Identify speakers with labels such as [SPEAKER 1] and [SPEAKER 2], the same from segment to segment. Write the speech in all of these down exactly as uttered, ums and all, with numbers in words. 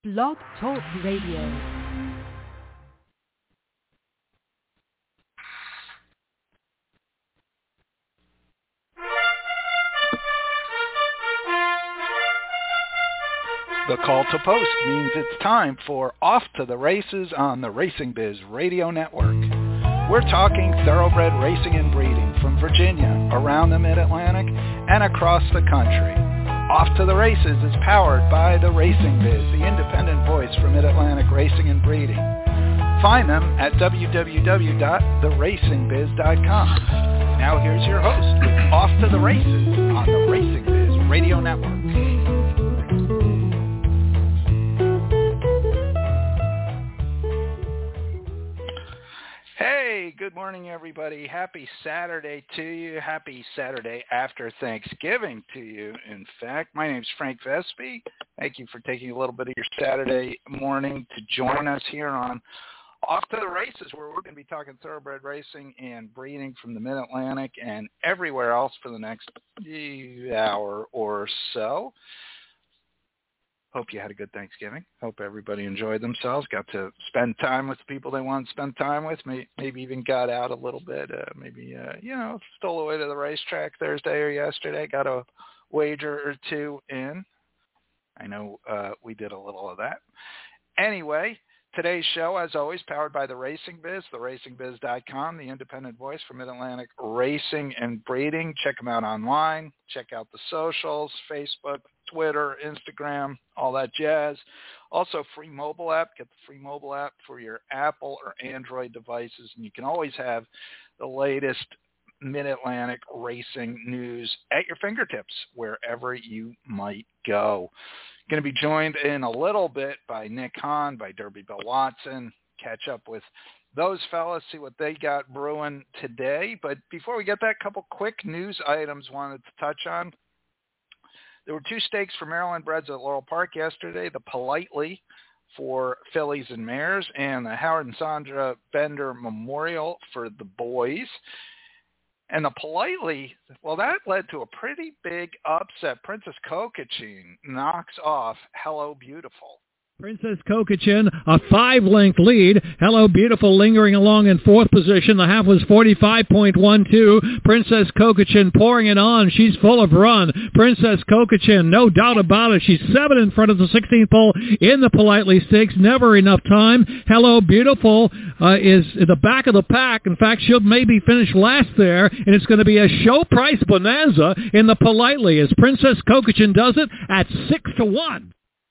[SPEAKER 1] Blog Talk Radio.
[SPEAKER 2] The call to post means it's time for Off to the Races on the Racing Biz Radio Network. We're talking thoroughbred racing and breeding from Virginia, around the Mid-Atlantic, and across the country. Off to the Races is powered by the Racing Biz, the independent voice for Mid-Atlantic racing and breeding. Find them at w w w dot the racing biz dot com. Now here's your host with Off to the Races on the Racing Biz Radio Network. Hey, good morning, everybody. Happy Saturday to you. Happy Saturday after Thanksgiving to you, in fact. My name's Frank Vespi. Thank you for taking a little bit of your Saturday morning to join us here on Off to the Races, where we're going to be talking thoroughbred racing and breeding from the Mid-Atlantic and everywhere else for the next hour or so. Hope you had a good Thanksgiving. Hope everybody enjoyed themselves, got to spend time with the people they want to spend time with, maybe even got out a little bit, uh, maybe, uh, you know, stole away to the racetrack Thursday or yesterday, got a wager or two in. I know uh, we did a little of that. Anyway, today's show, as always, powered by the Racing Biz, the racing biz dot com, the independent voice for Mid-Atlantic racing and breeding. Check them out online. Check out the socials, Facebook, Twitter, Instagram, all that jazz. Also, free mobile app. Get the free mobile app for your Apple or Android devices, and you can always have the latest Mid-Atlantic racing news at your fingertips wherever you might go. Going to be joined in a little bit by Nick Hahn, by Derby Bill Watson, catch up with those fellas, see what they got brewing today. But before we get that, a couple quick news items wanted to touch on. There were two stakes for Maryland breds at Laurel Park yesterday, the Politely for fillies and mares, and the Howard and Sandra Bender Memorial for the boys. And the Politely, well, that led to a pretty big upset. Princess Kokachin knocks off Hello Beautiful.
[SPEAKER 3] Princess Kokachin, a five-length lead. Hello Beautiful lingering along in fourth position. The half was forty-five point one two. Princess Kokachin pouring it on. She's full of run. Princess Kokachin, no doubt about it. She's seven in front of the sixteenth pole in the Politely Stakes. Never enough time. Hello Beautiful uh, is at the back of the pack. In fact, she'll maybe finish last there, and it's going to be a show price bonanza in the Politely as Princess Kokachin does it at six to one.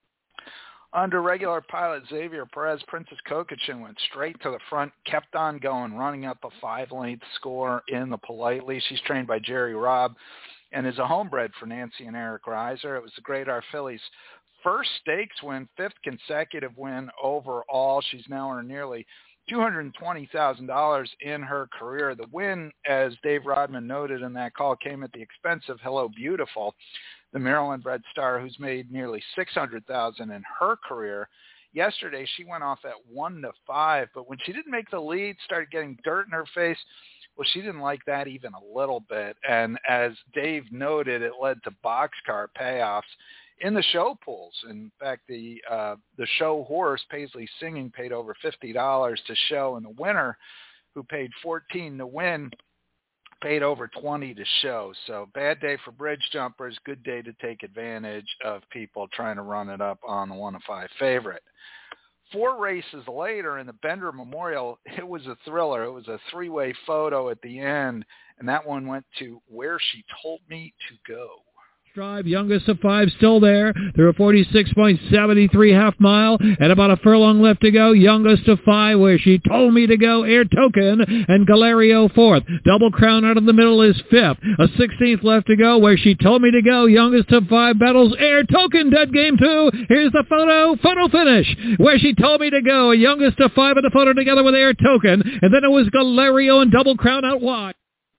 [SPEAKER 2] Under regular pilot Xavier Perez, Princess Kokachin went straight to the front, kept on going, running up a five-length score in the Politely. She's trained by Jerry Robb and is a homebred for Nancy and Eric Reiser. It was the Great R Fillies' first stakes win, fifth consecutive win overall. She's now earned nearly two hundred twenty thousand dollars in her career. The win, as Dave Rodman noted in that call, came at the expense of Hello Beautiful, the Maryland bred star who's made nearly six hundred thousand dollars in her career. Yesterday, she went off at one to five, but when she didn't make the lead, started getting dirt in her face, well, she didn't like that even a little bit. And as Dave noted, it led to boxcar payoffs in the show pools. In fact, the uh, the show horse, Paisley Singing, paid over fifty dollars to show, and the winner, who paid fourteen dollars to win, paid over twenty dollars to show. So bad day for bridge jumpers, good day to take advantage of people trying to run it up on the one to five favorite. Four races later in the Bender Memorial, it was a thriller. It was a three-way photo at the end, and that one went to Where She Told Me to Go.
[SPEAKER 3] Drive, youngest of five, still there. They're a forty-six point seven three half mile and about a furlong left to go. Youngest of five, Where She Told Me to Go, Air Token, and Galerio fourth. Double Crown out of the middle is fifth. A sixteenth left to go, Where She Told Me to Go. Youngest of five battles, Air Token, dead game two. Here's the photo, photo finish. Where She Told Me to Go, a youngest of five in the photo together with Air Token, and then it was Galerio and Double Crown out wide.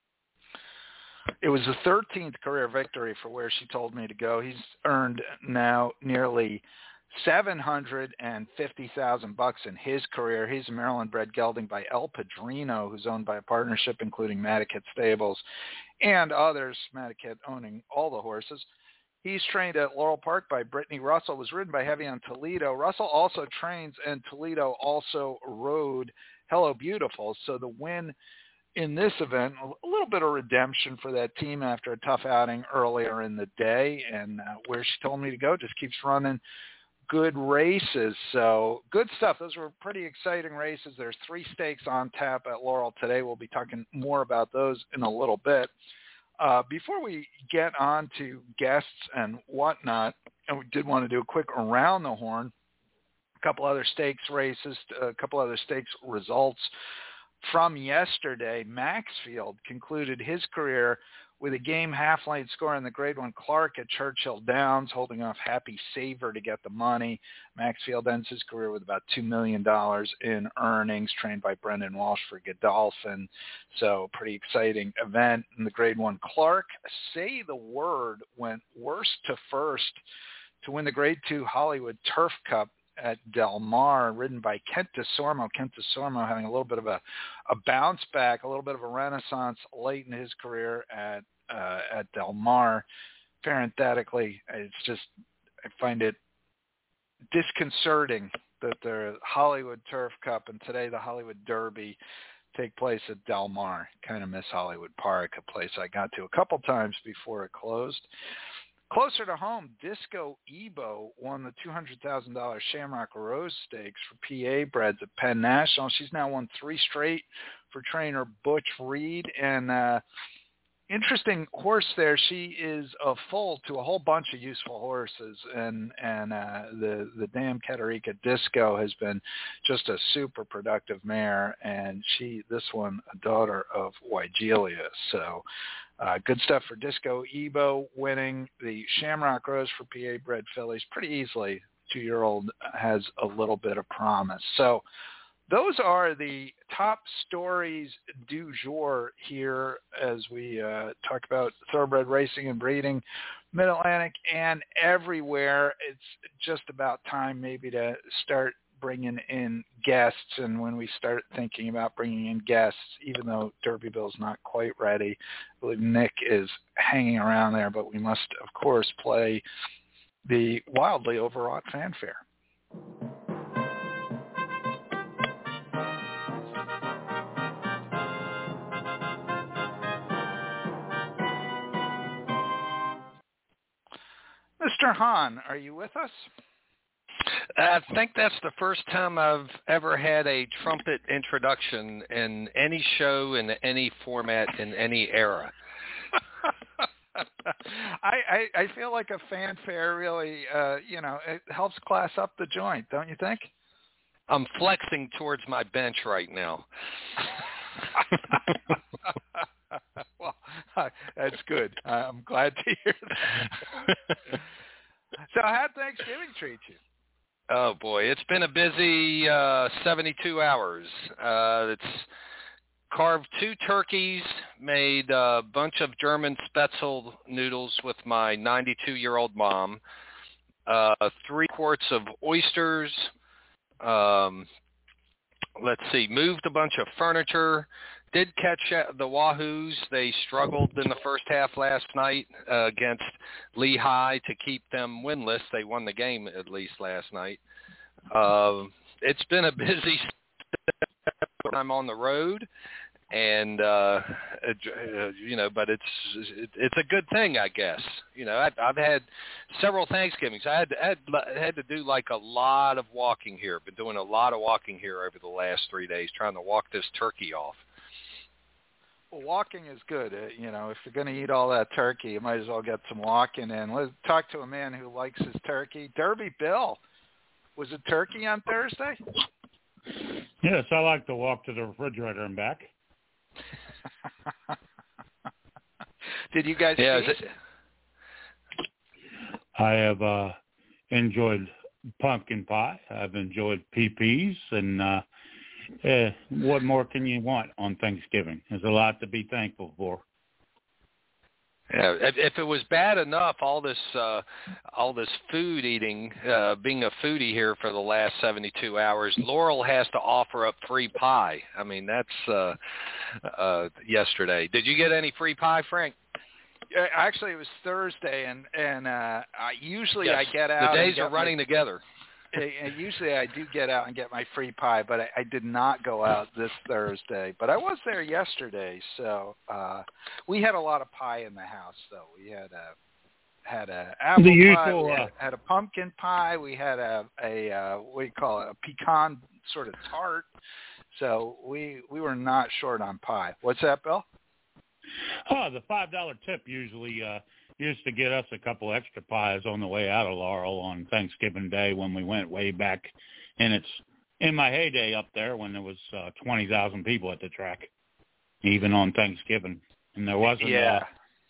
[SPEAKER 2] It was the thirteenth career victory for Where She Told Me to Go. He's earned now nearly seven hundred fifty thousand bucks in his career. He's a Maryland bred gelding by El Padrino, who's owned by a partnership including Madaket Stables and others, Madaket owning all the horses. He's trained at Laurel Park by Brittany Russell, was ridden by Heavy on Toledo. Russell also trains, and Toledo also rode Hello Beautiful. So the win in this event, a little bit of redemption for that team after a tough outing earlier in the day, and uh, where she told me to go just keeps running good races. So good stuff. Those were pretty exciting races. There's three stakes on tap at Laurel today. We'll be talking more about those in a little bit. Uh, before we get on to guests and whatnot, and we did want to do a quick around the horn, a couple other stakes races, a couple other stakes results. From yesterday, Maxfield concluded his career with a game half-lane score in the Grade one Clark at Churchill Downs, holding off Happy Saver to get the money. Maxfield ends his career with about two million dollars in earnings, trained by Brendan Walsh for Godolphin. So pretty exciting event in the Grade one Clark. Say the Word went worst to first to win the Grade two Hollywood Turf Cup at Del Mar, ridden by Kent DeSormo. Kent DeSormo having a little bit of a, a bounce back, a little bit of a renaissance late in his career at uh, at Del Mar. Parenthetically, it's just, I find it disconcerting that the Hollywood Turf Cup and today the Hollywood Derby take place at Del Mar. Kind of miss Hollywood Park, a place I got to a couple times before it closed. Closer to home, Disco Ebo won the two hundred thousand dollars Shamrock Rose Stakes for P A breds at Penn National. She's now won three straight for trainer Butch Reed. And uh, interesting horse there. She is a foal to a whole bunch of useful horses. And, and uh, the, the Dam Caterica Disco has been just a super productive mare. And she, this one, a daughter of Wygelia. So Uh, good stuff for Disco Ebo, winning the Shamrock Rose for P A bred fillies pretty easily. Two-year-old has a little bit of promise. So those are the top stories du jour here as we uh, talk about thoroughbred racing and breeding, Mid-Atlantic and everywhere. It's just about time maybe to start bringing in guests, and when we start thinking about bringing in guests, even though Derby Bill's not quite ready, I believe Nick is hanging around there, but we must, of course, play the wildly overwrought fanfare. Mister Hahn, are you with us?
[SPEAKER 4] I think that's the first time I've ever had a trumpet introduction in any show, in any format, in any era.
[SPEAKER 2] I, I, I feel like a fanfare really, uh, you know, it helps class up the joint, don't you think?
[SPEAKER 4] I'm flexing towards my bench right now.
[SPEAKER 2] Well, uh, that's good. I'm glad to hear that. So how'd Thanksgiving treat you?
[SPEAKER 4] Oh, boy. It's been a busy uh, seventy-two hours. Uh, it's carved two turkeys, made a bunch of German Spätzle noodles with my ninety-two-year-old mom, uh, three quarts of oysters, um, let's see, moved a bunch of furniture, did catch the Wahoos. They struggled in the first half last night uh, against Lehigh to keep them winless. They won the game at least last night. Uh, it's been a busy time on the road, and uh, uh, you know, but it's it's a good thing, I guess. You know, I've, I've had several Thanksgivings. I had, I had I had to do like a lot of walking here. Been doing a lot of walking here over the last three days, trying to walk this turkey off.
[SPEAKER 2] Well, walking is good. Uh, you know, if you're going to eat all that turkey, you might as well get some walking in. Let's talk to a man who likes his turkey. Derby Bill, was it turkey on Thursday?
[SPEAKER 5] Yes, I like to walk to the refrigerator and back.
[SPEAKER 2] Did you guys
[SPEAKER 4] yeah,
[SPEAKER 2] feast?
[SPEAKER 4] It...
[SPEAKER 5] I have uh, enjoyed pumpkin pie. I've enjoyed P Ps, and uh, uh, what more can you want on Thanksgiving? There's a lot to be thankful for.
[SPEAKER 4] Yeah, if, if it was bad enough, all this, uh, all this food eating, uh, being a foodie here for the last seventy-two hours, Laurel has to offer up free pie. I mean, that's uh, uh, yesterday. Did you get any free pie, Frank?
[SPEAKER 2] Uh, Actually, it was Thursday, and and uh, I, usually
[SPEAKER 4] Yes,
[SPEAKER 2] I get out.
[SPEAKER 4] the
[SPEAKER 2] and
[SPEAKER 4] days
[SPEAKER 2] get
[SPEAKER 4] are running
[SPEAKER 2] my,
[SPEAKER 4] together.
[SPEAKER 2] and usually I do get out and get my free pie, but I, I did not go out this Thursday. But I was there yesterday, so uh, we had a lot of pie in the house. Though we had a had a apple
[SPEAKER 5] The
[SPEAKER 2] pie,
[SPEAKER 5] usual,
[SPEAKER 2] we had,
[SPEAKER 5] uh,
[SPEAKER 2] had a pumpkin pie, we had a a uh, what do you call it, a pecan sort of tart. So we we were not short on pie. What's that, Bill?
[SPEAKER 5] Oh, the five dollar tip usually uh, used to get us a couple extra pies on the way out of Laurel on Thanksgiving Day when we went way back. And it's in my heyday up there when there was uh, twenty thousand people at the track, even on Thanksgiving. And there wasn't
[SPEAKER 2] Yeah.
[SPEAKER 5] uh,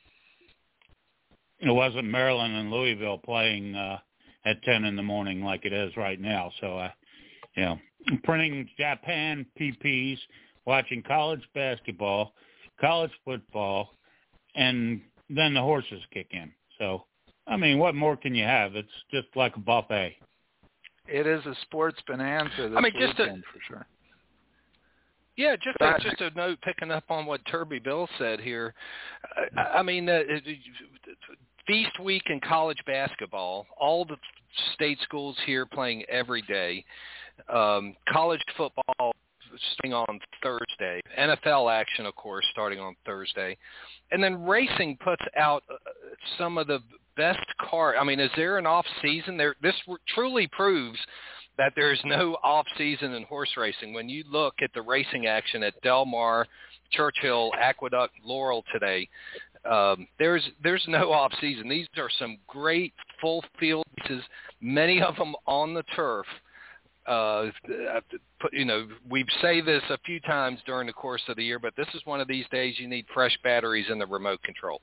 [SPEAKER 5] it wasn't Maryland and Louisville playing uh, at ten in the morning like it is right now. So, uh, you know, printing Japan P Ps, watching college basketball, college football, and then the horses kick in. So, I mean, what more can you have? It's just like a buffet.
[SPEAKER 2] It is a sports bonanza this
[SPEAKER 4] I mean, just
[SPEAKER 2] weekend
[SPEAKER 4] a,
[SPEAKER 2] for sure.
[SPEAKER 4] Yeah, just
[SPEAKER 2] Go
[SPEAKER 4] a,
[SPEAKER 2] ahead,
[SPEAKER 4] just a note picking up on what Turby Bill said here. I, I mean, uh, feast week in college basketball, all the state schools here playing every day. Um, college football starting on Thursday. N F L action, of course, starting on Thursday. And then racing puts out uh, some of the best car. I mean, is there an off season? There, this truly proves that there's no off season in horse racing. When you look at the racing action at Del Mar, Churchill, Aqueduct, Laurel today, um, there's there's no off season. These are some great full field races, many of them on the turf. Uh, you know, we say this a few times during the course of the year, but this is one of these days you need fresh batteries in the remote control.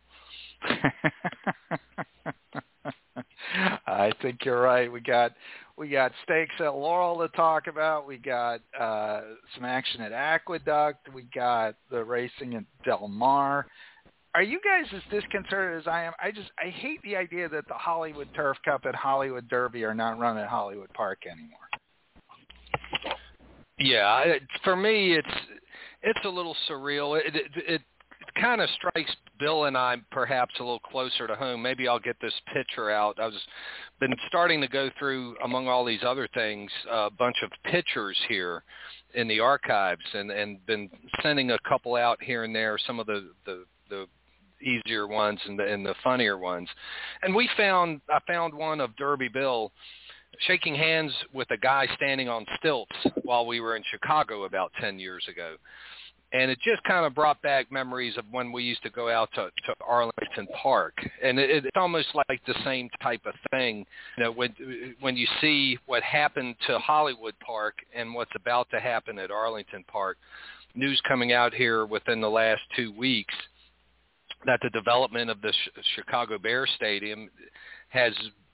[SPEAKER 2] I think you're right. We got we got stakes at Laurel to talk about. We got uh, some action at Aqueduct. We got the racing at Del Mar. Are you guys as disconcerted as I am? I just I hate the idea that the Hollywood Turf Cup and Hollywood Derby are not run at Hollywood Park anymore.
[SPEAKER 4] Yeah, it, for me, it's it's a little surreal. It it, it kind of strikes Bill and I perhaps a little closer to home. Maybe I'll get this picture out. I was been starting to go through, among all these other things, a bunch of pictures here in the archives, and, and been sending a couple out here and there, some of the, the, the easier ones and the, and the funnier ones. And we found, I found one of Derby Bill shaking hands with a guy standing on stilts while we were in Chicago about ten years ago. And it just kind of brought back memories of when we used to go out to, to Arlington Park. And it, it's almost like the same type of thing. You know, when, when you see what happened to Hollywood Park and what's about to happen at Arlington Park, news coming out here within the last two weeks that the development of the Ch- Chicago Bears Stadium has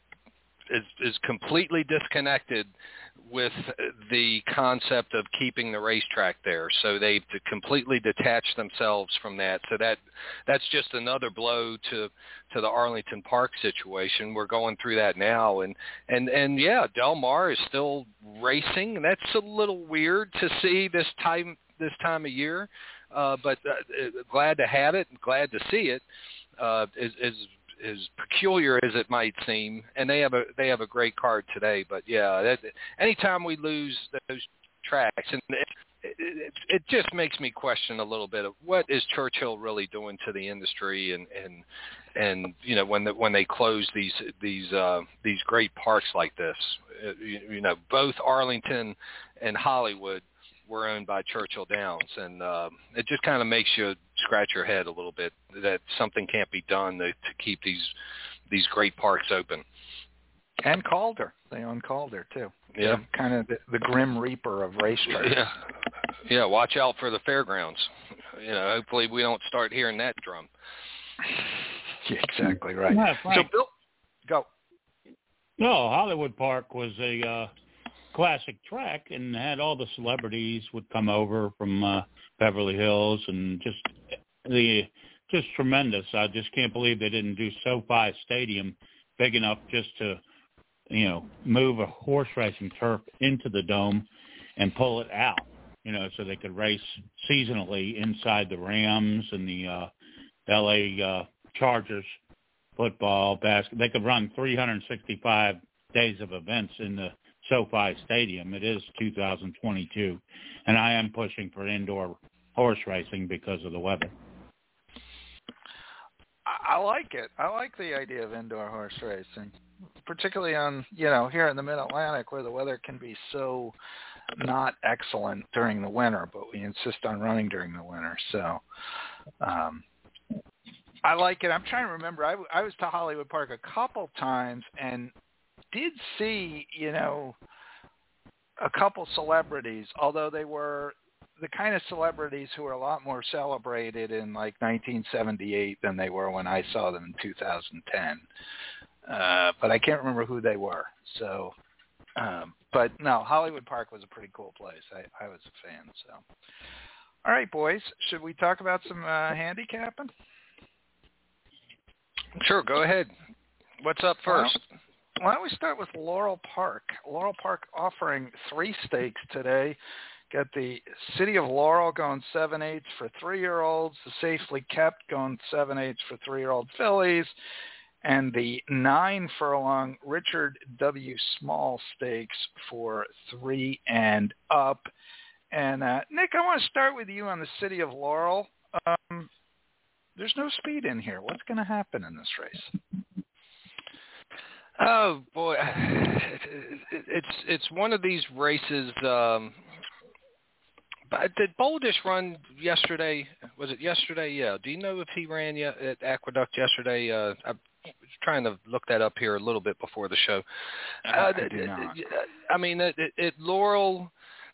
[SPEAKER 4] is, is completely disconnected with the concept of keeping the racetrack there. So they've completely detached themselves from that. So that that's just another blow to to the Arlington Park situation. We're going through that now. And, and, and yeah, Del Mar is still racing. That's a little weird to see this time this time of year, uh, but uh, glad to have it, glad to see it. Uh, is, is as peculiar as it might seem, and they have a they have a great card today. But yeah, that, anytime we lose those tracks, and it, it, it just makes me question a little bit of what is Churchill really doing to the industry, and and and you know when the, when they close these these uh, these great parks like this, you, you know both Arlington and Hollywood were owned by Churchill Downs, and uh, it just kind of makes you scratch your head a little bit that something can't be done to, to keep these these great parks open.
[SPEAKER 2] And Calder, they own Calder too.
[SPEAKER 4] Yeah,
[SPEAKER 2] They're kind of the, the grim reaper of racetracks.
[SPEAKER 4] Yeah, yeah. Watch out for the fairgrounds. You know, hopefully we don't start hearing that drum.
[SPEAKER 2] Yeah, exactly right.
[SPEAKER 5] Yeah,
[SPEAKER 2] so Bill, go.
[SPEAKER 5] No, Hollywood Park was a uh, classic track and had all the celebrities would come over from uh, Beverly Hills, and just the just tremendous. I just can't believe they didn't do SoFi Stadium big enough just to, you know, move a horse racing turf into the dome and pull it out, you know, so they could race seasonally inside the Rams and the uh, L A uh, Chargers, football, basketball. They could run three hundred sixty-five days of events in the SoFi Stadium. It is two thousand twenty-two, and I am pushing for indoor horse racing because of the weather.
[SPEAKER 2] I like it. I like the idea of indoor horse racing, particularly on, you know, here in the Mid-Atlantic where the weather can be so not excellent during the winter, but we insist on running during the winter. So um, I like it. I'm trying to remember. I, I was to Hollywood Park a couple times and did see, you know, a couple celebrities, although they were the kind of celebrities who are a lot more celebrated in like nineteen seventy-eight than they were when I saw them in two thousand ten. Uh, but I can't remember who they were. So, um, but no, Hollywood Park was a pretty cool place. I, I was a fan. So, all right, boys, should we talk about some uh, handicapping?
[SPEAKER 4] Sure, go ahead. What's up first?
[SPEAKER 2] Well, why don't we start with Laurel Park? Laurel Park offering three stakes today. Got the City of Laurel going seven eighths for three-year-olds, the Safely Kept going seven eighths for three-year-old fillies, and the nine furlong Richard W. Small Stakes for three and up. And uh, Nick, I want to start with you on the City of Laurel. Um, there's no speed in here. What's going to happen in this race?
[SPEAKER 4] Oh boy, it's it's one of these races. Um, But did Boldish run yesterday? Was it yesterday? Yeah. Do you know if he ran yet at Aqueduct yesterday? Uh, I was trying to look that up here a little bit before the show.
[SPEAKER 2] Uh, I do not.
[SPEAKER 4] I mean, at, at Laurel,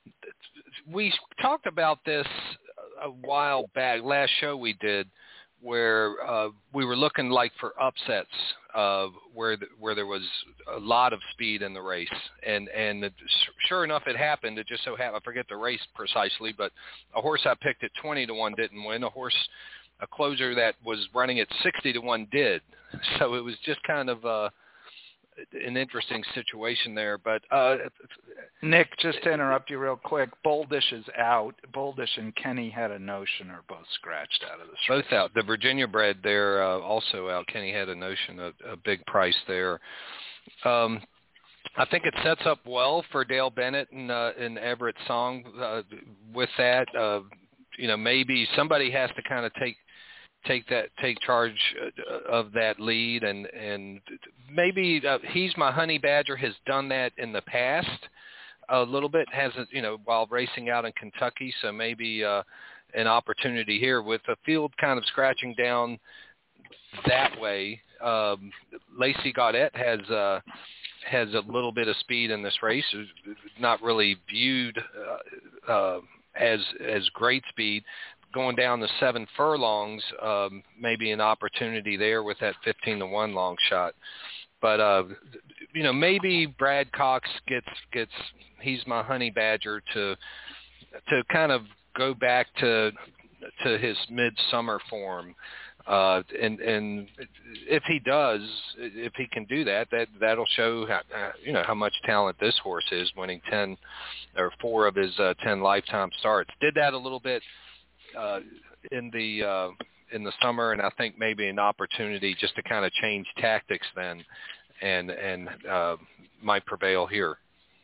[SPEAKER 4] we talked about this a while back. Last show we did, where uh, we were looking like for upsets, uh, where the, where there was a lot of speed in the race, and and it, sure enough, it happened. It just so happened, I forget the race precisely, but a horse I picked at twenty to one didn't win. A horse, a closer that was running at sixty to one did. So it was just kind of uh, an interesting situation there. But uh,
[SPEAKER 2] Nick, just to interrupt you real quick, Boldish is out. Boldish and Kenny Had a Notion are both scratched out of this race.
[SPEAKER 4] Both out. The Virginia bred there uh, also out. Kenny Had a Notion, a, a big price there. Um, I think it sets up well for Dale Bennett and, uh, and Everett Song uh, with that. Uh, you know, maybe somebody has to kind of take take that take charge of that lead, and and maybe uh, He's My Honey Badger has done that in the past a little bit, hasn't, you know, while racing out in Kentucky. So maybe uh, an opportunity here with the field kind of scratching down that way. Um, Lacey Gaudette has uh, has a little bit of speed in this race. It's not really viewed uh, uh, as as great speed. Going down the seven furlongs, um, maybe an opportunity there with that fifteen to one long shot. But uh, you know, maybe Brad Cox gets gets He's My Honey Badger to to kind of go back to to his midsummer form. Uh, and, and if he does, if he can do that, that, that'll show how, you know, how much talent this horse is, winning ten or four of his uh, ten lifetime starts. Did that a little bit uh, in the, uh, in the summer. And I think maybe an opportunity just to kind of change tactics then and, and uh, might prevail here.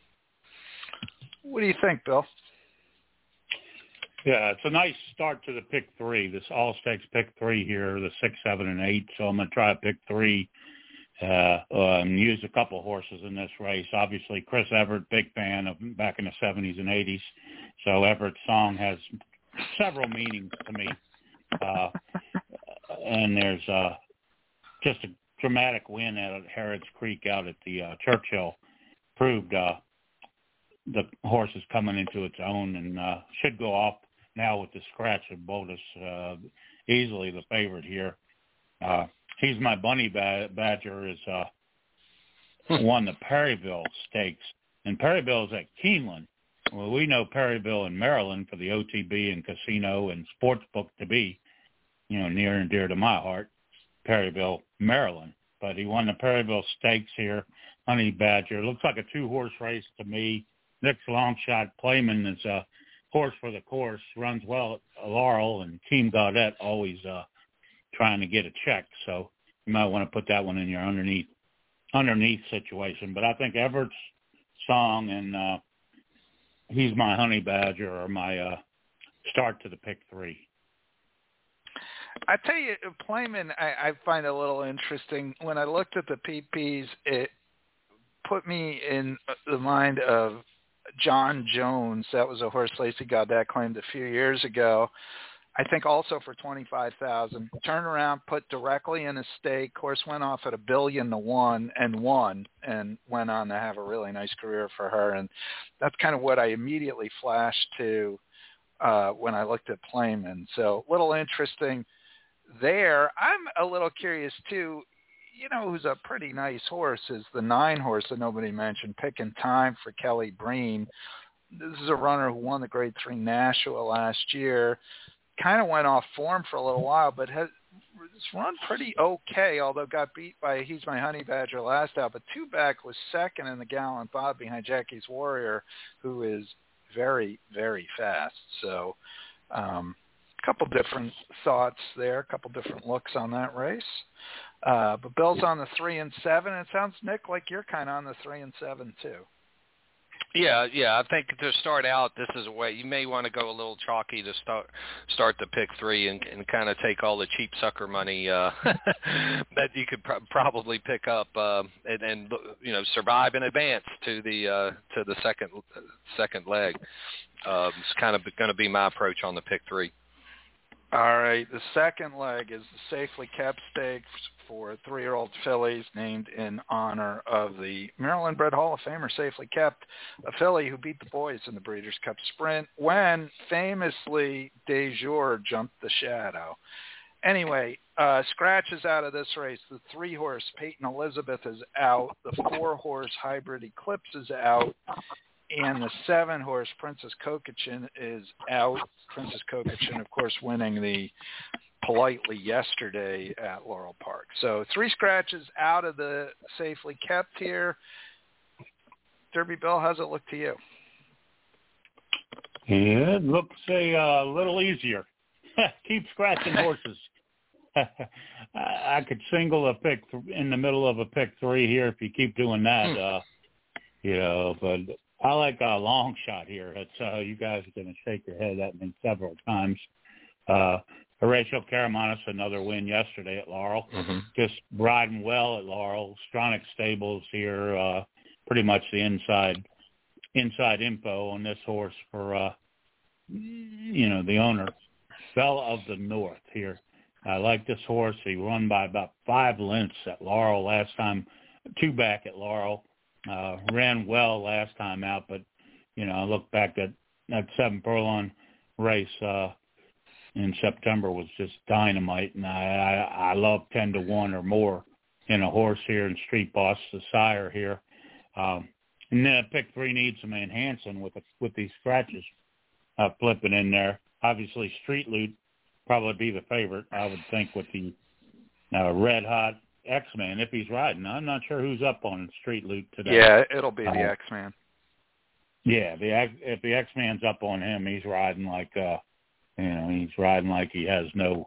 [SPEAKER 2] What do you think, Bill?
[SPEAKER 5] Yeah, it's a nice start to the pick three. This all stakes pick three here, the six, seven, and eight. So I'm going to try a pick three uh, and use a couple of horses in this race. Obviously, Chris Everett, big fan of back in the seventies and eighties. So Everett's Song has several meanings to me. Uh, and there's uh, just a dramatic win at Harrods Creek out at the uh, Churchill. Proved uh, the horse is coming into its own and uh, should go off now with the scratch of Boldish, uh, easily the favorite here. Uh, He's My Bunny Badger is uh, won the Perryville Stakes, and Perryville is at Keeneland. Well, we know Perryville in Maryland for the O T B and casino and sports book to be, you know, near and dear to my heart, Perryville, Maryland. But he won the Perryville Stakes here, Honey Badger. Looks like a two-horse race to me. Nick's long shot Playman is a horse for the course, runs well at Laurel, and Team Gaudette always uh, trying to get a check. So you might want to put that one in your underneath underneath situation. But I think Everett's Song and uh, He's My Honey Badger are my uh, start to the pick three.
[SPEAKER 2] I tell you, Playman, I, I find a little interesting. When I looked at the P Ps, it put me in the mind of John Jones. That was a horse Lacey Gaudet claimed a few years ago. I think also for twenty-five thousand dollars. Turned around, put directly in a stake. Horse went off at a billion to one and won, and went on to have a really nice career for her. And that's kind of what I immediately flashed to uh, when I looked at Playman. So a little interesting there. I'm a little curious too. You know who's a pretty nice horse is the nine horse that nobody mentioned, Picking Time for Kelly Breen. This is a runner who won the Grade three Nashua last year. Kind of went off form for a little while, but has run pretty okay, although got beat by He's My Honey Badger last out. But two back was second in the Gallant Bob behind Jackie's Warrior, who is very, very fast. So um, a couple different thoughts there, a couple different looks on that race. Uh, but Bill's on the three and seven. It sounds, Nick, like you're kind of on the three and seven too.
[SPEAKER 4] Yeah, yeah. I think to start out, this is a way you may want to go a little chalky to start start the pick three and, and kind of take all the cheap sucker money uh, that you could pr- probably pick up uh, and, and you know survive in advance to the uh, to the second second leg. Uh, it's kind of going to be my approach on the pick three.
[SPEAKER 2] All right, the second leg is the Safely Kept Stakes for three-year-old fillies named in honor of the Maryland-bred Hall of Famer Safely Kept, a filly who beat the boys in the Breeders' Cup Sprint when famously De Jour jumped the shadow. Anyway, uh, Scratch is out of this race. The three-horse Peyton Elizabeth is out. The four-horse Hybrid Eclipse is out. And the seven-horse Princess Kokachin is out. Princess Kokachin, of course, winning the Politely yesterday at Laurel Park. So three scratches out of the Safely Kept here. Derby Bill, how's it look to you?
[SPEAKER 5] Yeah, it looks a uh, little easier. Keep scratching horses. I could single a pick in the middle of a pick three here if you keep doing that. Uh, you know, but I like a long shot here. It's uh, you guys are going to shake your head at me several times. Uh, Horatio Caramonis, another win yesterday at Laurel. Mm-hmm. Just riding well at Laurel. Stronach Stables here, uh, pretty much the inside inside info on this horse for, uh, you know, the owner. Bella of the North here. I like this horse. He won by about five lengths at Laurel last time, two back at Laurel. Uh, ran well last time out, but, you know, I look back at that seven furlong race uh, in September was just dynamite, and I, I, I love ten to one or more in a horse here, and Street Boss, the sire here. Um, and then pick three needs some enhancing with, the, with these scratches uh, flipping in there. Obviously, Street Loot probably be the favorite, I would think, with the uh, Red Hot X-Man, if he's riding. I'm not sure who's up on Street Loot today.
[SPEAKER 2] Yeah, it'll be the
[SPEAKER 5] uh,
[SPEAKER 2] X-Man.
[SPEAKER 5] Yeah, the if the X-Man's up on him, he's riding like, uh, you know, he's riding like he has no,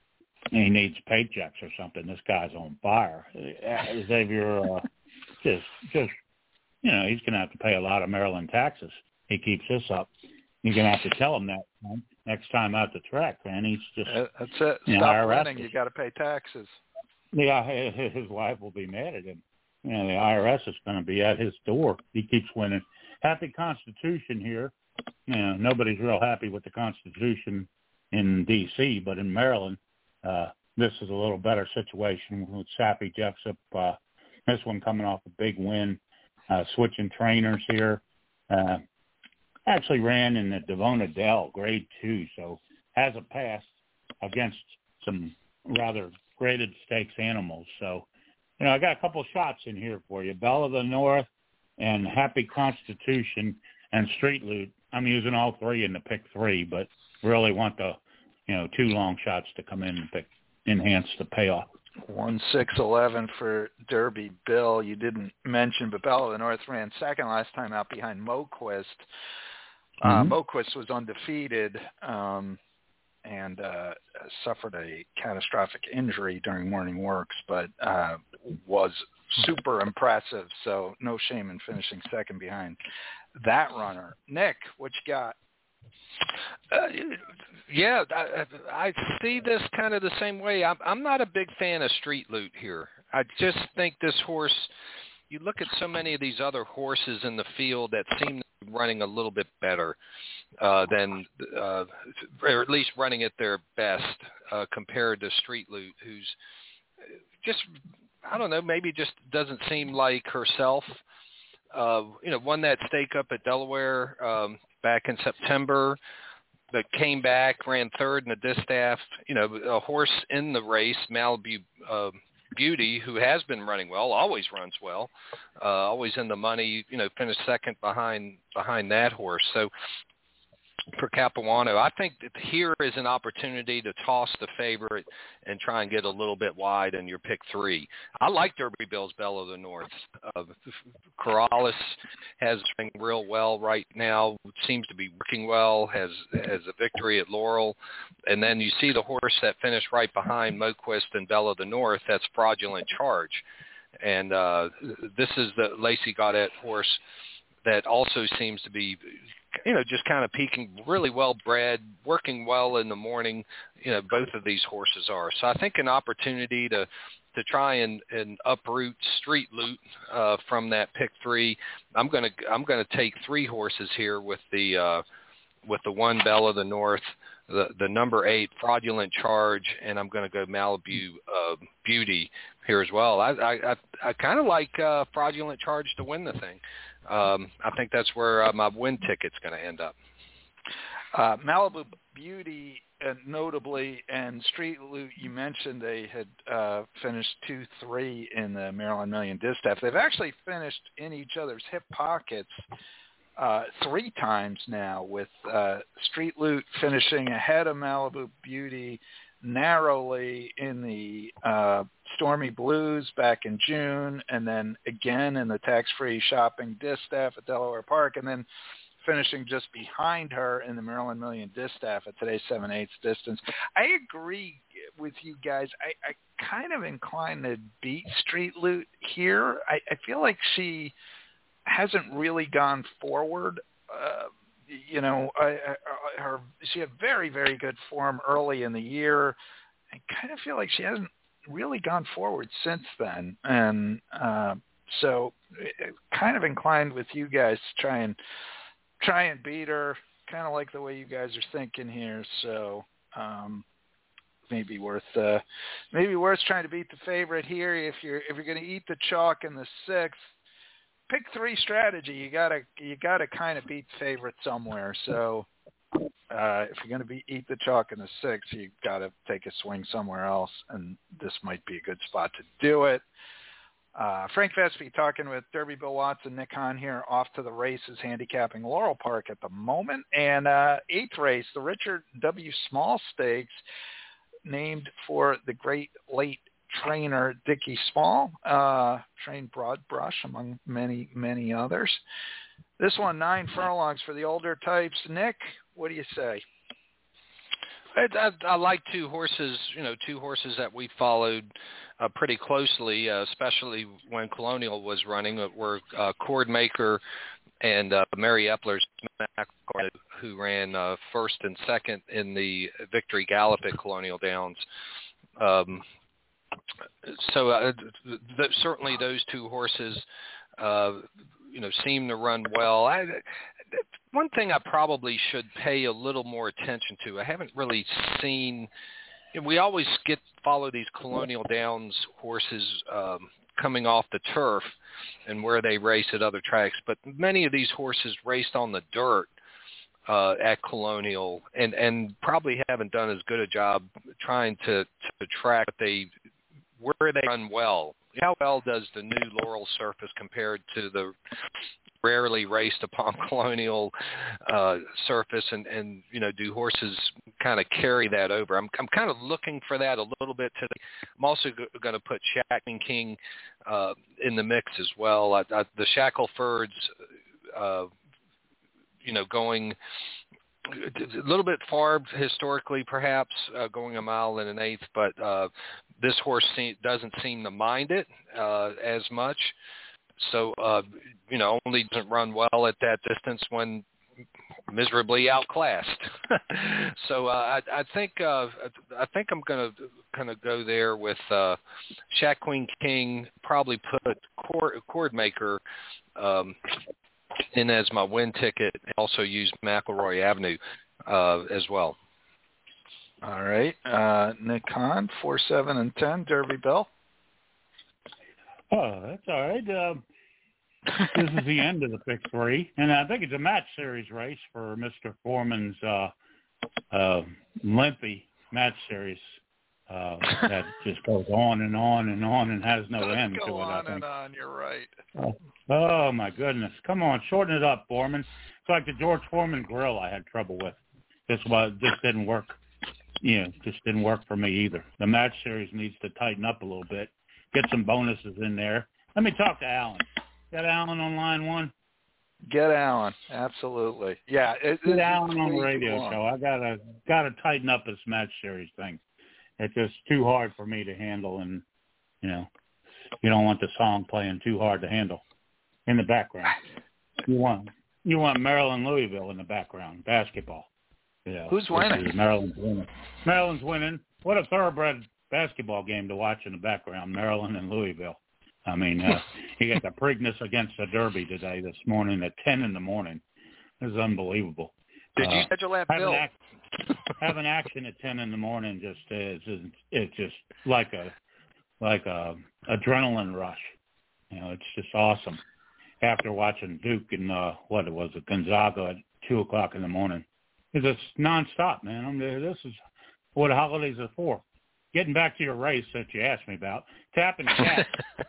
[SPEAKER 5] he needs paychecks or something. This guy's on fire. Xavier, uh, just, just, you know, he's going to have to pay a lot of Maryland taxes. He keeps this up. You're going to have to tell him that man, next time out the track, man. He's just,
[SPEAKER 2] uh, that's it.
[SPEAKER 5] You know,
[SPEAKER 2] Stop running. You got to pay taxes.
[SPEAKER 5] Yeah, his wife will be mad at him. You know, the I R S is going to be at his door. He keeps winning. Happy Constitution here. You know, nobody's real happy with the Constitution in D C, but in Maryland, uh, this is a little better situation with Sappy Jessup. Uh, this one coming off a big win, uh, switching trainers here. Uh, actually ran in the Devona Dell grade two, so has a pass against some rather graded stakes animals. So, you know, I got a couple shots in here for you. Bella of the North and Happy Constitution and Street Loot. I'm using all three in the pick three, but really want the, you know, two long shots to come in and pick, enhance the payoff.
[SPEAKER 2] One six eleven for Derby Bill. You didn't mention, but Bella of the North ran second last time out behind Moquist. Uh, mm-hmm. Moquist was undefeated. Um, and uh, suffered a catastrophic injury during morning works, but uh, was super impressive. So no shame in finishing second behind that runner. Nick, what you got?
[SPEAKER 4] Uh, yeah, I, I see this kind of the same way. I'm, I'm not a big fan of Street Loot here. I just think this horse, you look at so many of these other horses in the field that seem to be running a little bit better uh, than, uh, or at least running at their best uh, compared to Street Loot, who's just, I don't know, maybe just doesn't seem like herself. Uh, you know, won that stake up at Delaware um, back in September, but came back, ran third in the distaff. You know, a horse in the race, Malibu uh, Beauty, who has been running well, always runs well, uh, always in the money. You know, finished second behind behind that horse. So for Capuano, I think that here is an opportunity to toss the favorite and try and get a little bit wide in your pick three. I like Derby Bill's Belle of the North. Uh, Corrales has been real well right now, seems to be working well, has has a victory at Laurel. And then you see the horse that finished right behind Moquist and Belle of the North, that's Fraudulent Charge. And uh, this is the Lacey Gaudet horse that also seems to be, you know, just kind of peaking, really well bred, working well in the morning. You know, both of these horses are. So I think an opportunity to to try and, and uproot Street Loot uh, from that pick three. I'm gonna I'm gonna take three horses here with the uh, with the one Belle of the North, the the number eight Fraudulent Charge, and I'm gonna go Malibu uh, Beauty here as well. I I I, I kind of like uh, Fraudulent Charge to win the thing. Um, I think that's where uh, my win ticket's going to end up.
[SPEAKER 2] Uh, Malibu Beauty, uh, notably, and Street Loot, you mentioned they had uh, finished two three in the Maryland Million Distaff. They've actually finished in each other's hip pockets uh, three times now, with uh, Street Loot finishing ahead of Malibu Beauty narrowly in the uh, Stormy Blues back in June, and then again in the tax-free shopping distaff at Delaware Park, and then finishing just behind her in the Maryland Million Distaff at today's seven eighths distance. I agree with you guys. I, I kind of inclined to beat Street Loot here. I, I feel like she hasn't really gone forward. Uh, You know, I, I, her she had very, very good form early in the year. I kind of feel like she hasn't really gone forward since then, and uh, so kind of inclined with you guys to try and try and beat her. Kind of like the way you guys are thinking here. So um, maybe worth uh, maybe worth trying to beat the favorite here if you're if you're going to eat the chalk in the sixth. Pick three strategy. You gotta you gotta kind of beat the favorite somewhere. So uh, if you're going to be eat the chalk in the sixth, you gotta take a swing somewhere else, and this might be a good spot to do it. Uh, Frank Vespi talking with Derby Bill Watson, Nick Hahn here, off to the races, handicapping Laurel Park at the moment, and uh, eighth race, the Richard W. Small Stakes, named for the great late trainer Dickie Small, uh, trained Broad Brush among many, many others. This one, nine furlongs for the older types. Nick, what do you say?
[SPEAKER 4] I, I, I like two horses, you know, two horses that we followed uh, pretty closely, uh, especially when Colonial was running, uh, were uh, Cordmaker and uh, Mary Epler's McCord, who ran uh, first and second in the Victory Gallop at Colonial Downs. Um, So uh, th- certainly those two horses, uh, you know, seem to run well. I, one thing I probably should pay a little more attention to, I haven't really seen. You know, we always get follow these Colonial Downs horses um, coming off the turf and where they race at other tracks, but many of these horses raced on the dirt uh, at Colonial, and and probably haven't done as good a job trying to to track they. where they run well. How well does the new Laurel surface compared to the rarely raced upon Colonial uh, surface, and, and, you know, do horses kind of carry that over? I'm I'm kind of looking for that a little bit today. I'm also g- going to put Shackling King uh, in the mix as well. I, I, the Shacklefords, uh, you know, going a little bit far historically, perhaps, uh, going a mile and an eighth, but uh, this horse se- doesn't seem to mind it uh, as much. So, uh, you know, only doesn't run well at that distance when miserably outclassed. so uh, I, I think uh, I think I'm going to kind of go there with uh, Shack Queen King. Probably put Cord, Cord Maker um, in as my win ticket. Also use McElroy Avenue uh, as well.
[SPEAKER 2] All right, uh, Nick Hahn, four, seven, and ten. Derby Bell.
[SPEAKER 5] Oh, that's all right. Uh, this is the end of the pick three, and I think it's a match series race for Mister Foreman's uh, uh, lengthy match series uh, that just goes on and on and on and has no
[SPEAKER 2] Does
[SPEAKER 5] end
[SPEAKER 2] go
[SPEAKER 5] to it.
[SPEAKER 2] on
[SPEAKER 5] I think.
[SPEAKER 2] and on. You're right.
[SPEAKER 5] Oh, oh my goodness! Come on, shorten it up, Foreman. It's like the George Foreman grill I had trouble with. This was just didn't work. Yeah, just didn't work for me either. The match series needs to tighten up a little bit. Get some bonuses in there. Let me talk to Alan. Got Alan on line one?
[SPEAKER 2] Get Alan, absolutely. Yeah, it,
[SPEAKER 5] Get
[SPEAKER 2] it,
[SPEAKER 5] Alan on the radio
[SPEAKER 2] long.
[SPEAKER 5] show. I gotta gotta tighten up this match series thing. It's just too hard for me to handle, and you know, you don't want the song playing too hard to handle in the background. You want you want Maryland Louisville in the background, basketball. You know,
[SPEAKER 2] who's winning?
[SPEAKER 5] Maryland's winning. Maryland's winning. What a thoroughbred basketball game to watch in the background, Maryland and Louisville. I mean, uh, you got the Preakness against the Derby today, this morning at ten in the morning. This is unbelievable.
[SPEAKER 2] Did
[SPEAKER 5] uh,
[SPEAKER 2] you schedule that, Bill?
[SPEAKER 5] Having, act, having action at ten in the morning just is, is it's just like a like a adrenaline rush. You know, it's just awesome. After watching Duke and uh, what it was, Gonzaga at two o'clock in the morning, it's just nonstop, man. I'm there. This is what holidays are for. Getting back to your race that you asked me about, Tapping Cat.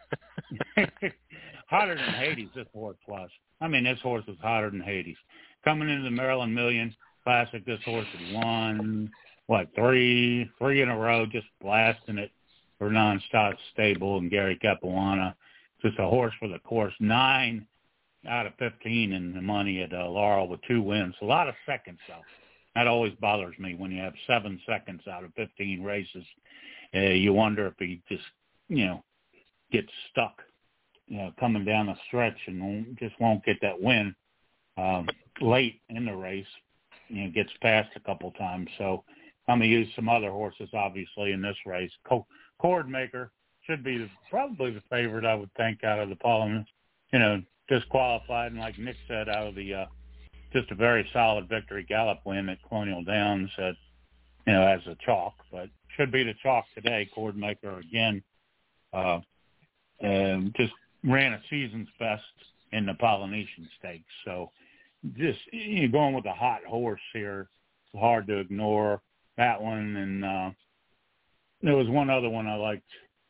[SPEAKER 5] Hotter than Hades, this horse was. I mean, this horse was hotter than Hades. Coming into the Maryland Million Classic, this horse had won, what, three three in a row, just blasting it for Nonstop Stable and Gary Capuana. Just a horse for the course. Nine out of fifteen in the money at uh, Laurel with two wins. A lot of seconds, though. That always bothers me when you have seven seconds out of fifteen races. Uh, you wonder if he just, you know, gets stuck, you know, coming down the stretch and just won't get that win um, late in the race. You know, gets past a couple times. So I'm going to use some other horses, obviously, in this race. Co- Cord Maker should be the, probably the favorite, I would think, out of the Parliament. You know, disqualified, and like Nick said, out of the uh, just a very solid victory gallop win at Colonial Downs at, you know, as a chalk, but should be the chalk today. Cord Maker again, uh, um, just ran a season's best in the Polynesian Stakes. So just you know, going with a hot horse here, it's hard to ignore that one. And uh, there was one other one I liked,